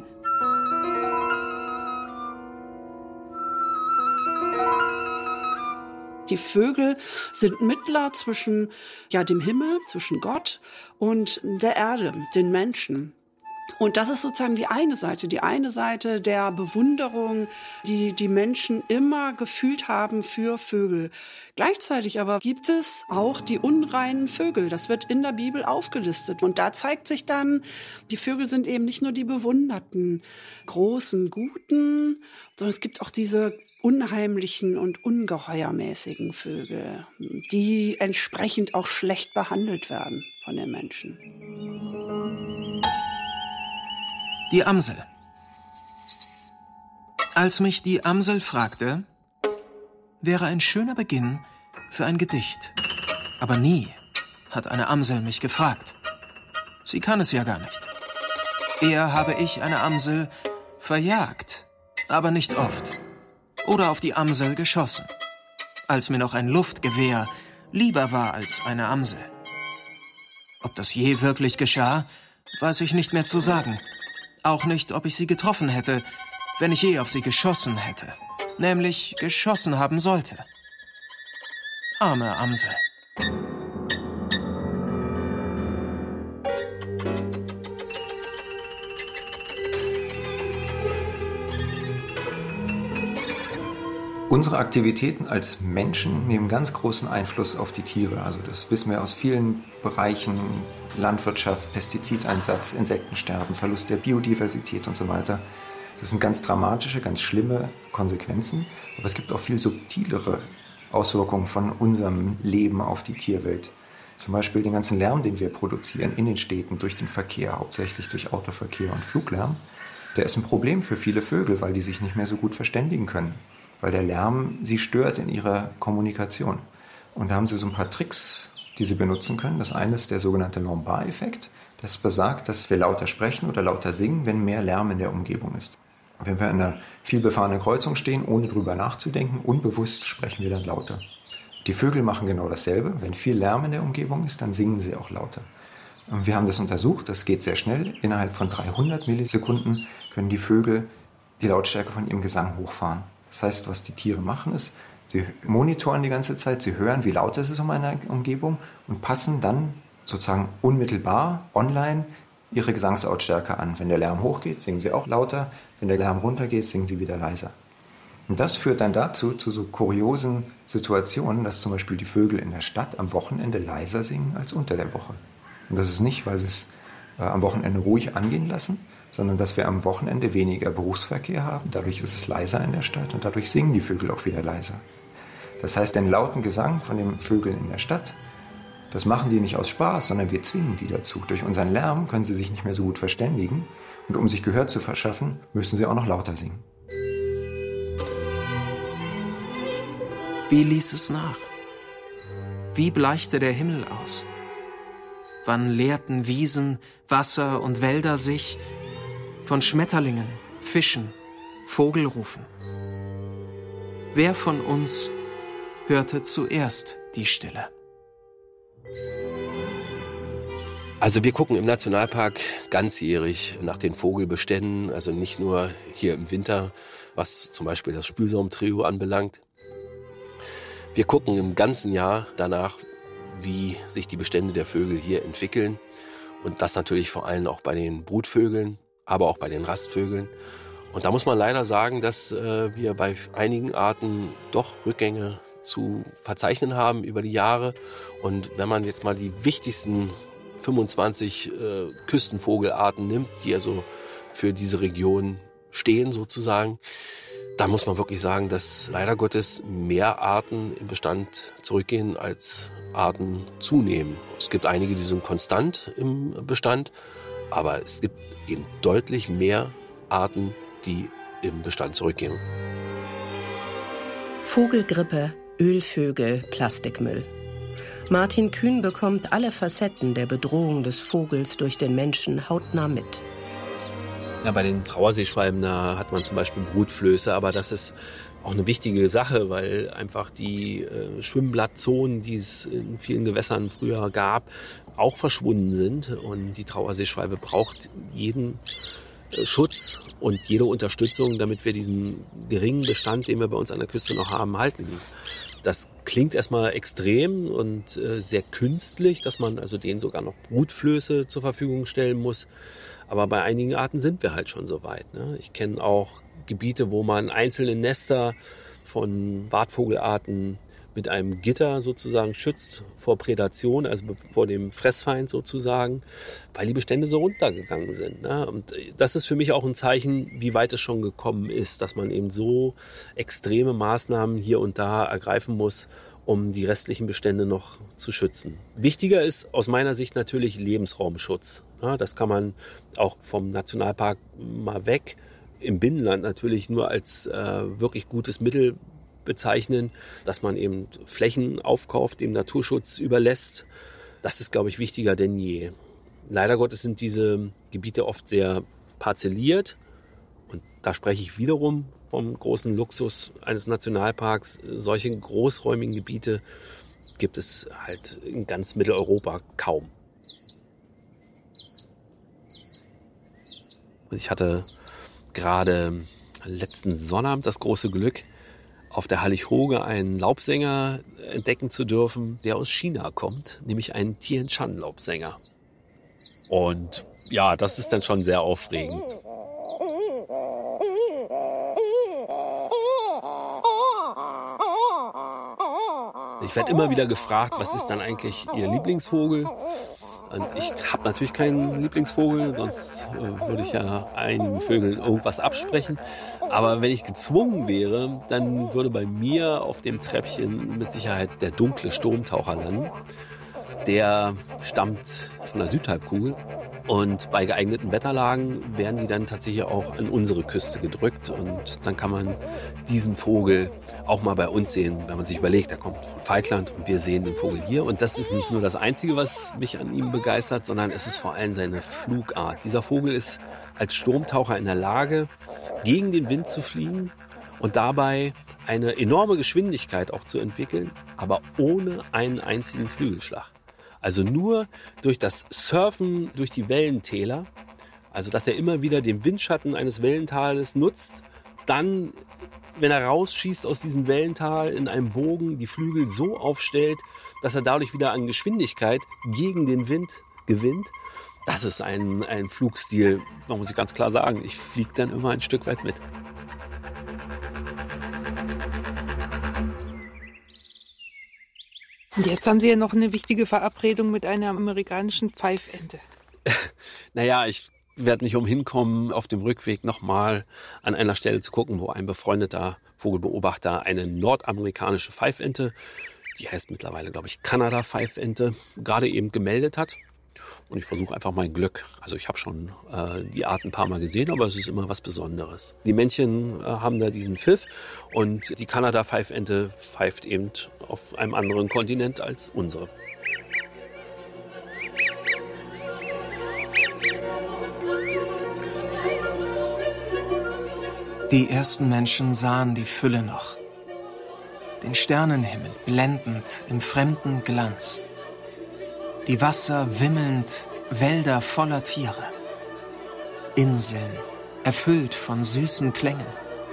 Die Vögel sind Mittler zwischen dem Himmel, zwischen Gott und der Erde, den Menschen. Und das ist sozusagen die eine Seite der Bewunderung, die die Menschen immer gefühlt haben für Vögel. Gleichzeitig aber gibt es auch die unreinen Vögel. Das wird in der Bibel aufgelistet. Und da zeigt sich dann, die Vögel sind eben nicht nur die bewunderten, großen, guten, sondern es gibt auch diese unheimlichen und ungeheuermäßigen Vögel, die entsprechend auch schlecht behandelt werden von den Menschen. Die Amsel. Als mich die Amsel fragte, wäre ein schöner Beginn für ein Gedicht. Aber nie hat eine Amsel mich gefragt. Sie kann es ja gar nicht. Eher habe ich eine Amsel verjagt, aber nicht oft. Oder auf die Amsel geschossen, als mir noch ein Luftgewehr lieber war als eine Amsel. Ob das je wirklich geschah, weiß ich nicht mehr zu sagen. Auch nicht, ob ich sie getroffen hätte, wenn ich je auf sie geschossen hätte. Nämlich geschossen haben sollte. Arme Amsel. Unsere Aktivitäten als Menschen nehmen ganz großen Einfluss auf die Tiere. Also das wissen wir aus vielen Bereichen, Landwirtschaft, Pestizideinsatz, Insektensterben, Verlust der Biodiversität und so weiter. Das sind ganz dramatische, ganz schlimme Konsequenzen. Aber es gibt auch viel subtilere Auswirkungen von unserem Leben auf die Tierwelt. Zum Beispiel den ganzen Lärm, den wir produzieren in den Städten durch den Verkehr, hauptsächlich durch Autoverkehr und Fluglärm. Der ist ein Problem für viele Vögel, weil die sich nicht mehr so gut verständigen können. Weil der Lärm sie stört in ihrer Kommunikation. Und da haben sie so ein paar Tricks, die sie benutzen können. Das eine ist der sogenannte Lombard-Effekt. Das besagt, dass wir lauter sprechen oder lauter singen, wenn mehr Lärm in der Umgebung ist. Wenn wir an einer vielbefahrenen Kreuzung stehen, ohne drüber nachzudenken, unbewusst sprechen wir dann lauter. Die Vögel machen genau dasselbe. Wenn viel Lärm in der Umgebung ist, dann singen sie auch lauter. Und wir haben das untersucht, das geht sehr schnell. Innerhalb von 300 Millisekunden können die Vögel die Lautstärke von ihrem Gesang hochfahren. Das heißt, was die Tiere machen ist, sie monitoren die ganze Zeit, sie hören, wie laut es ist um eine Umgebung und passen dann sozusagen unmittelbar online ihre Gesangslautstärke an. Wenn der Lärm hochgeht, singen sie auch lauter, wenn der Lärm runtergeht, singen sie wieder leiser. Und das führt dann dazu, zu so kuriosen Situationen, dass zum Beispiel die Vögel in der Stadt am Wochenende leiser singen als unter der Woche. Und das ist nicht, weil sie es am Wochenende ruhig angehen lassen, sondern dass wir am Wochenende weniger Berufsverkehr haben. Dadurch ist es leiser in der Stadt und dadurch singen die Vögel auch wieder leiser. Das heißt, den lauten Gesang von den Vögeln in der Stadt, das machen die nicht aus Spaß, sondern wir zwingen die dazu. Durch unseren Lärm können sie sich nicht mehr so gut verständigen und um sich Gehör zu verschaffen, müssen sie auch noch lauter singen. Wie ließ es nach? Wie bleichte der Himmel aus? Wann leerten Wiesen, Wasser und Wälder sich von Schmetterlingen, Fischen, Vogelrufen? Wer von uns hörte zuerst die Stille? Also wir gucken im Nationalpark ganzjährig nach den Vogelbeständen, also nicht nur hier im Winter, was zum Beispiel das Spülsaumtrio anbelangt. Wir gucken im ganzen Jahr danach, wie sich die Bestände der Vögel hier entwickeln und das natürlich vor allem auch bei den Brutvögeln, aber auch bei den Rastvögeln. Und da muss man leider sagen, dass wir bei einigen Arten doch Rückgänge zu verzeichnen haben über die Jahre. Und wenn man jetzt mal die wichtigsten 25 Küstenvogelarten nimmt, die also für diese Region stehen sozusagen, da muss man wirklich sagen, dass leider Gottes mehr Arten im Bestand zurückgehen, als Arten zunehmen. Es gibt einige, die sind konstant im Bestand, aber es gibt eben deutlich mehr Arten, die im Bestand zurückgehen. Vogelgrippe, Ölvögel, Plastikmüll. Martin Kühn bekommt alle Facetten der Bedrohung des Vogels durch den Menschen hautnah mit. Ja, bei den Trauerseeschwalben, da hat man zum Beispiel Brutflöße, aber das ist auch eine wichtige Sache, weil einfach die Schwimmblattzonen, die es in vielen Gewässern früher gab, auch verschwunden sind. Und die Trauerseeschwalbe braucht jeden Schutz und jede Unterstützung, damit wir diesen geringen Bestand, den wir bei uns an der Küste noch haben, halten. Das klingt erstmal extrem und sehr künstlich, dass man also denen sogar noch Brutflöße zur Verfügung stellen muss. Aber bei einigen Arten sind wir halt schon so weit. Ne? Ich kenne auch Gebiete, wo man einzelne Nester von Bartvogelarten mit einem Gitter sozusagen schützt vor Prädation, also vor dem Fressfeind sozusagen, weil die Bestände so runtergegangen sind. Ne? Und das ist für mich auch ein Zeichen, wie weit es schon gekommen ist, dass man eben so extreme Maßnahmen hier und da ergreifen muss, um die restlichen Bestände noch zu schützen. Wichtiger ist aus meiner Sicht natürlich Lebensraumschutz. Ja, das kann man auch vom Nationalpark mal weg, im Binnenland natürlich nur als wirklich gutes Mittel bezeichnen, dass man eben Flächen aufkauft, dem Naturschutz überlässt. Das ist, glaube ich, wichtiger denn je. Leider Gottes sind diese Gebiete oft sehr parzelliert. Und da spreche ich wiederum vom großen Luxus eines Nationalparks. Solche großräumigen Gebiete gibt es halt in ganz Mitteleuropa kaum. Ich hatte gerade letzten Sonnabend das große Glück, auf der Hallig-Hoge einen Laubsänger entdecken zu dürfen, der aus China kommt, nämlich einen Tian-Shan-Laubsänger. Und ja, das ist dann schon sehr aufregend. Ich werde immer wieder gefragt, was ist dann eigentlich Ihr Lieblingsvogel? Und ich habe natürlich keinen Lieblingsvogel, sonst würde ich ja einigen Vögeln irgendwas absprechen. Aber wenn ich gezwungen wäre, dann würde bei mir auf dem Treppchen mit Sicherheit der dunkle Sturmtaucher landen. Der stammt von der Südhalbkugel. Und bei geeigneten Wetterlagen werden die dann tatsächlich auch an unsere Küste gedrückt. Und dann kann man diesen Vogel auch mal bei uns sehen, wenn man sich überlegt, er kommt von Falkland und wir sehen den Vogel hier. Und das ist nicht nur das Einzige, was mich an ihm begeistert, sondern es ist vor allem seine Flugart. Dieser Vogel ist als Sturmtaucher in der Lage, gegen den Wind zu fliegen und dabei eine enorme Geschwindigkeit auch zu entwickeln, aber ohne einen einzigen Flügelschlag. Also nur durch das Surfen durch die Wellentäler, also dass er immer wieder den Windschatten eines Wellentales nutzt, dann, wenn er rausschießt aus diesem Wellental in einem Bogen, die Flügel so aufstellt, dass er dadurch wieder an Geschwindigkeit gegen den Wind gewinnt. Das ist ein Flugstil, man muss ich ganz klar sagen, ich fliege dann immer ein Stück weit mit. Und jetzt haben Sie ja noch eine wichtige Verabredung mit einer amerikanischen Pfeifente. Naja, ich werde nicht umhin kommen, auf dem Rückweg nochmal an einer Stelle zu gucken, wo ein befreundeter Vogelbeobachter eine nordamerikanische Pfeifente, die heißt mittlerweile, glaube ich, Kanada-Pfeifente, gerade eben gemeldet hat. Und ich versuche einfach mein Glück. Also ich habe schon die Art ein paar Mal gesehen, aber es ist immer was Besonderes. Die Männchen haben da diesen Pfiff und die Kanada-Pfeifente pfeift eben auf einem anderen Kontinent als unsere. Die ersten Menschen sahen die Fülle noch. Den Sternenhimmel blendend im fremden Glanz. Die Wasser wimmelnd, Wälder voller Tiere. Inseln erfüllt von süßen Klängen.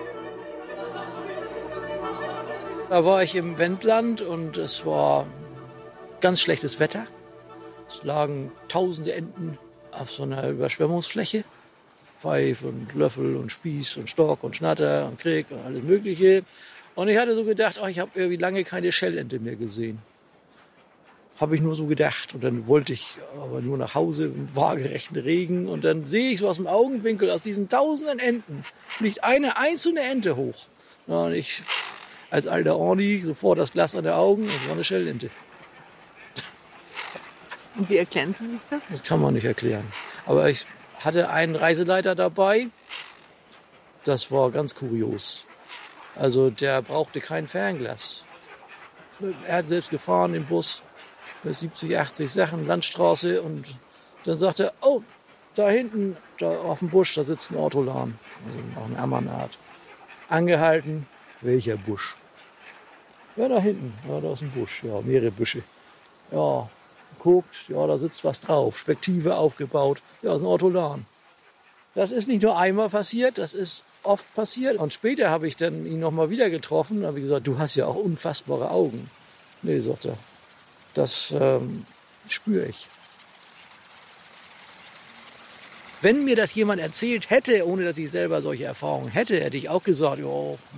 Da war ich im Wendland und es war ganz schlechtes Wetter. Es lagen tausende Enten auf so einer Überschwemmungsfläche. Pfeif und Löffel und Spieß und Stock und Schnatter und Krieg und alles Mögliche. Und ich hatte so gedacht, ich habe irgendwie lange keine Schellente mehr gesehen. Habe ich nur so gedacht. Und dann wollte ich aber nur nach Hause im waagerechten Regen. Und dann sehe ich so aus dem Augenwinkel, aus diesen tausenden Enten, fliegt eine einzelne Ente hoch. Ja, und ich als alter Orni sofort das Glas an den Augen. Das war eine Schellente. Und wie erklären Sie sich das? Das kann man nicht erklären. Aber ich hatte einen Reiseleiter dabei. Das war ganz kurios. Also der brauchte kein Fernglas. Er hat selbst gefahren im Bus. 70, 80 Sachen, Landstraße. Und dann sagte er, oh, da hinten, da auf dem Busch, da sitzt ein Ortolan. Also auch eine Ammernart. Angehalten, welcher Busch? Ja, da hinten, ja, da ist ein Busch, ja, mehrere Büsche. Ja, guckt, ja, da sitzt was drauf, Spektive aufgebaut. Ja, das ist ein Ortolan. Das ist nicht nur einmal passiert, das ist oft passiert. Und später habe ich dann ihn noch mal wieder getroffen. Da habe ich gesagt, du hast ja auch unfassbare Augen. Nee, sagt er. Das spüre ich. Wenn mir das jemand erzählt hätte, ohne dass ich selber solche Erfahrungen hätte, hätte ich auch gesagt, ja,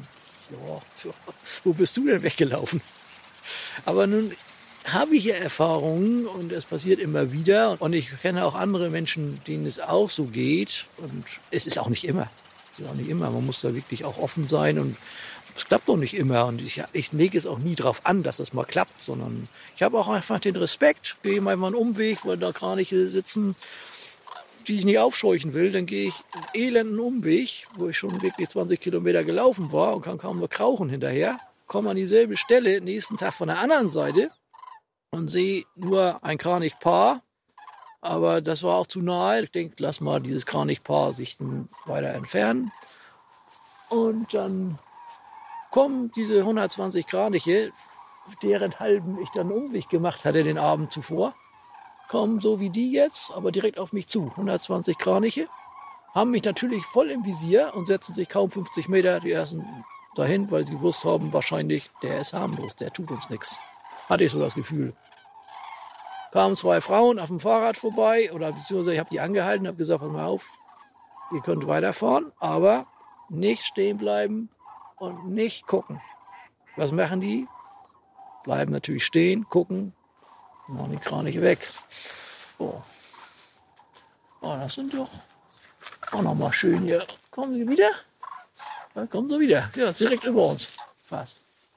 wo bist du denn weggelaufen? Aber nun habe ich ja Erfahrungen und es passiert immer wieder. Und ich kenne auch andere Menschen, denen es auch so geht. Und es ist auch nicht immer. Es ist auch nicht immer. Man muss da wirklich auch offen sein und es klappt doch nicht immer und ich lege es auch nie darauf an, dass das mal klappt, sondern ich habe auch einfach den Respekt, gehe manchmal einen Umweg, weil da Kraniche sitzen, die ich nicht aufscheuchen will, dann gehe ich einen elenden Umweg, wo ich schon wirklich 20 Kilometer gelaufen war und kann kaum nur krauchen hinterher, komme an dieselbe Stelle, nächsten Tag von der anderen Seite und sehe nur ein Kranichpaar, aber das war auch zu nahe. Ich denke, lass mal dieses Kranichpaar sich weiter entfernen und dann kommen diese 120 Kraniche, deren halben ich dann einen Umweg gemacht hatte den Abend zuvor, kommen so wie die jetzt, aber direkt auf mich zu. 120 Kraniche, haben mich natürlich voll im Visier und setzen sich kaum 50 Meter die ersten dahin, weil sie gewusst haben, wahrscheinlich, der ist harmlos, der tut uns nichts. Hatte ich so das Gefühl. Kamen zwei Frauen auf dem Fahrrad vorbei, oder beziehungsweise ich habe die angehalten und habe gesagt, pass mal auf, ihr könnt weiterfahren, aber nicht stehen bleiben und nicht gucken. Was machen die? bleiben natürlich stehen, gucken, machen die Kraniche weg. Oh, das sind doch auch noch mal schön hier. Kommen Sie wieder? Da kommen Sie wieder. Ja, direkt über uns. Fast.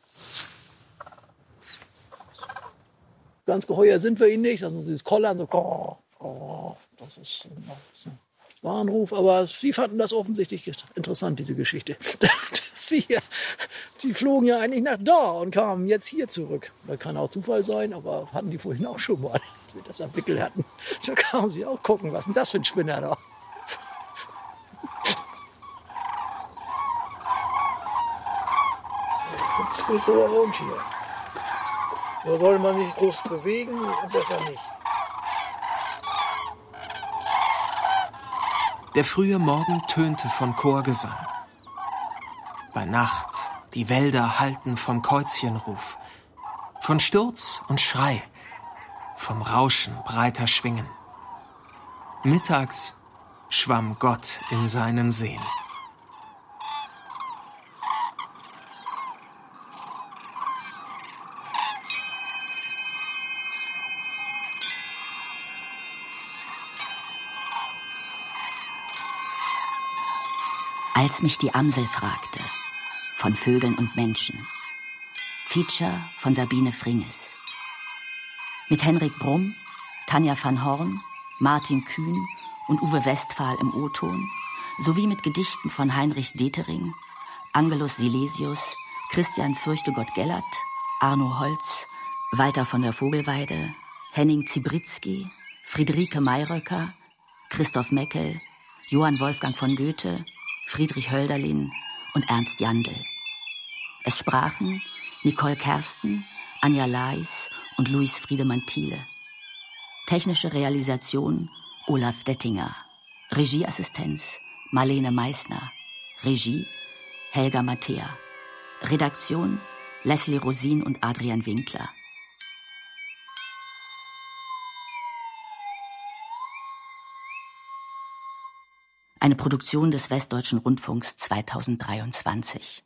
Ganz geheuer sind wir ihnen nicht. Also dieses Kollern, so, das ist ein Warnruf. Aber sie fanden das offensichtlich interessant, diese Geschichte. Die flogen ja eigentlich nach da und kamen jetzt hier zurück. Das kann auch Zufall sein, aber hatten die vorhin auch schon mal, als wir das am Wickel hatten. Da kamen sie auch gucken, was ist denn das für ein Spinner da? Das ist so rund hier. Da soll man nicht groß bewegen und besser nicht. Der frühe Morgen tönte von Chorgesang. Bei Nacht die Wälder hallten vom Käuzchenruf, von Sturz und Schrei, vom Rauschen breiter Schwingen. Mittags schwamm Gott in seinen Seen. Als mich die Amsel fragte, von Vögeln und Menschen. Feature von Sabine Fringes. Mit Henrik Brumm, Tanja van Horn, Martin Kühn und Uwe Westphal im O-Ton, sowie mit Gedichten von Heinrich Detering, Angelus Silesius, Christian Fürchtegott-Gellert, Arno Holz, Walter von der Vogelweide, Henning Zibritzky, Friederike Mayröcker, Christoph Meckel, Johann Wolfgang von Goethe, Friedrich Hölderlin und Ernst Jandl. Es sprachen Nicole Kersten, Anja Lais und Luis Friedemann Thiele. Technische Realisation Olaf Dettinger. Regieassistenz Marlene Meissner. Regie Helga Mattea. Redaktion Leslie Rosin und Adrian Winkler. Eine Produktion des Westdeutschen Rundfunks 2023.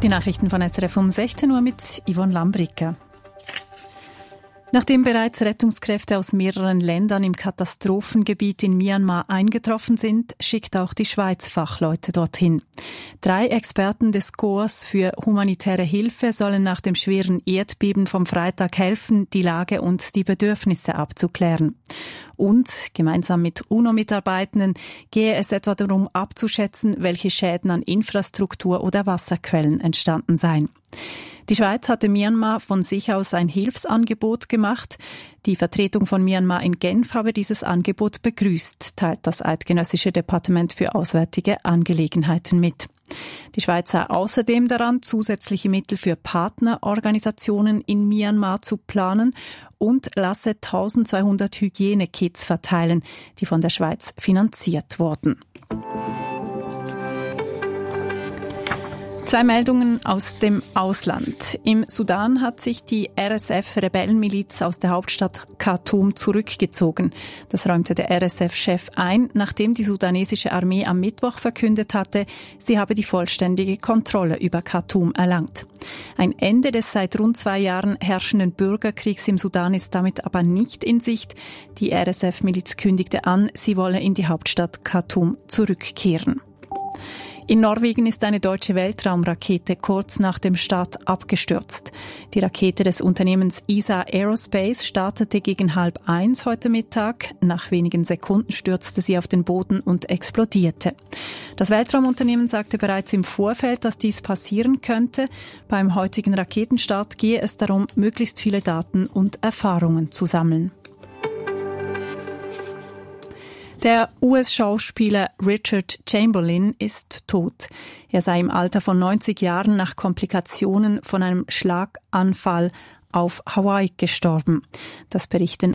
Die Nachrichten von SRF um 16 Uhr mit Yvonne Lambricker. Nachdem bereits Rettungskräfte aus mehreren Ländern im Katastrophengebiet in Myanmar eingetroffen sind, schickt auch die Schweiz Fachleute dorthin. 3 Experten des Korps für humanitäre Hilfe sollen nach dem schweren Erdbeben vom Freitag helfen, die Lage und die Bedürfnisse abzuklären. Und gemeinsam mit UNO-Mitarbeitenden gehe es etwa darum abzuschätzen, welche Schäden an Infrastruktur oder Wasserquellen entstanden seien. Die Schweiz hatte Myanmar von sich aus ein Hilfsangebot gemacht. Die Vertretung von Myanmar in Genf habe dieses Angebot begrüßt, teilt das Eidgenössische Departement für Auswärtige Angelegenheiten mit. Die Schweiz sei außerdem daran, zusätzliche Mittel für Partnerorganisationen in Myanmar zu planen und lasse 1200 Hygienekits verteilen, die von der Schweiz finanziert wurden. 2 Meldungen aus dem Ausland. Im Sudan hat sich die RSF-Rebellenmiliz aus der Hauptstadt Khartoum zurückgezogen. Das räumte der RSF-Chef ein, nachdem die sudanesische Armee am Mittwoch verkündet hatte, sie habe die vollständige Kontrolle über Khartoum erlangt. Ein Ende des seit rund 2 Jahren herrschenden Bürgerkriegs im Sudan ist damit aber nicht in Sicht. Die RSF-Miliz kündigte an, sie wolle in die Hauptstadt Khartoum zurückkehren. In Norwegen ist eine deutsche Weltraumrakete kurz nach dem Start abgestürzt. Die Rakete des Unternehmens ESA Aerospace startete gegen 12:30 heute Mittag. Nach wenigen Sekunden stürzte sie auf den Boden und explodierte. Das Weltraumunternehmen sagte bereits im Vorfeld, dass dies passieren könnte. Beim heutigen Raketenstart gehe es darum, möglichst viele Daten und Erfahrungen zu sammeln. Der US-Schauspieler Richard Chamberlain ist tot. Er sei im Alter von 90 Jahren nach Komplikationen von einem Schlaganfall auf Hawaii gestorben. Das berichten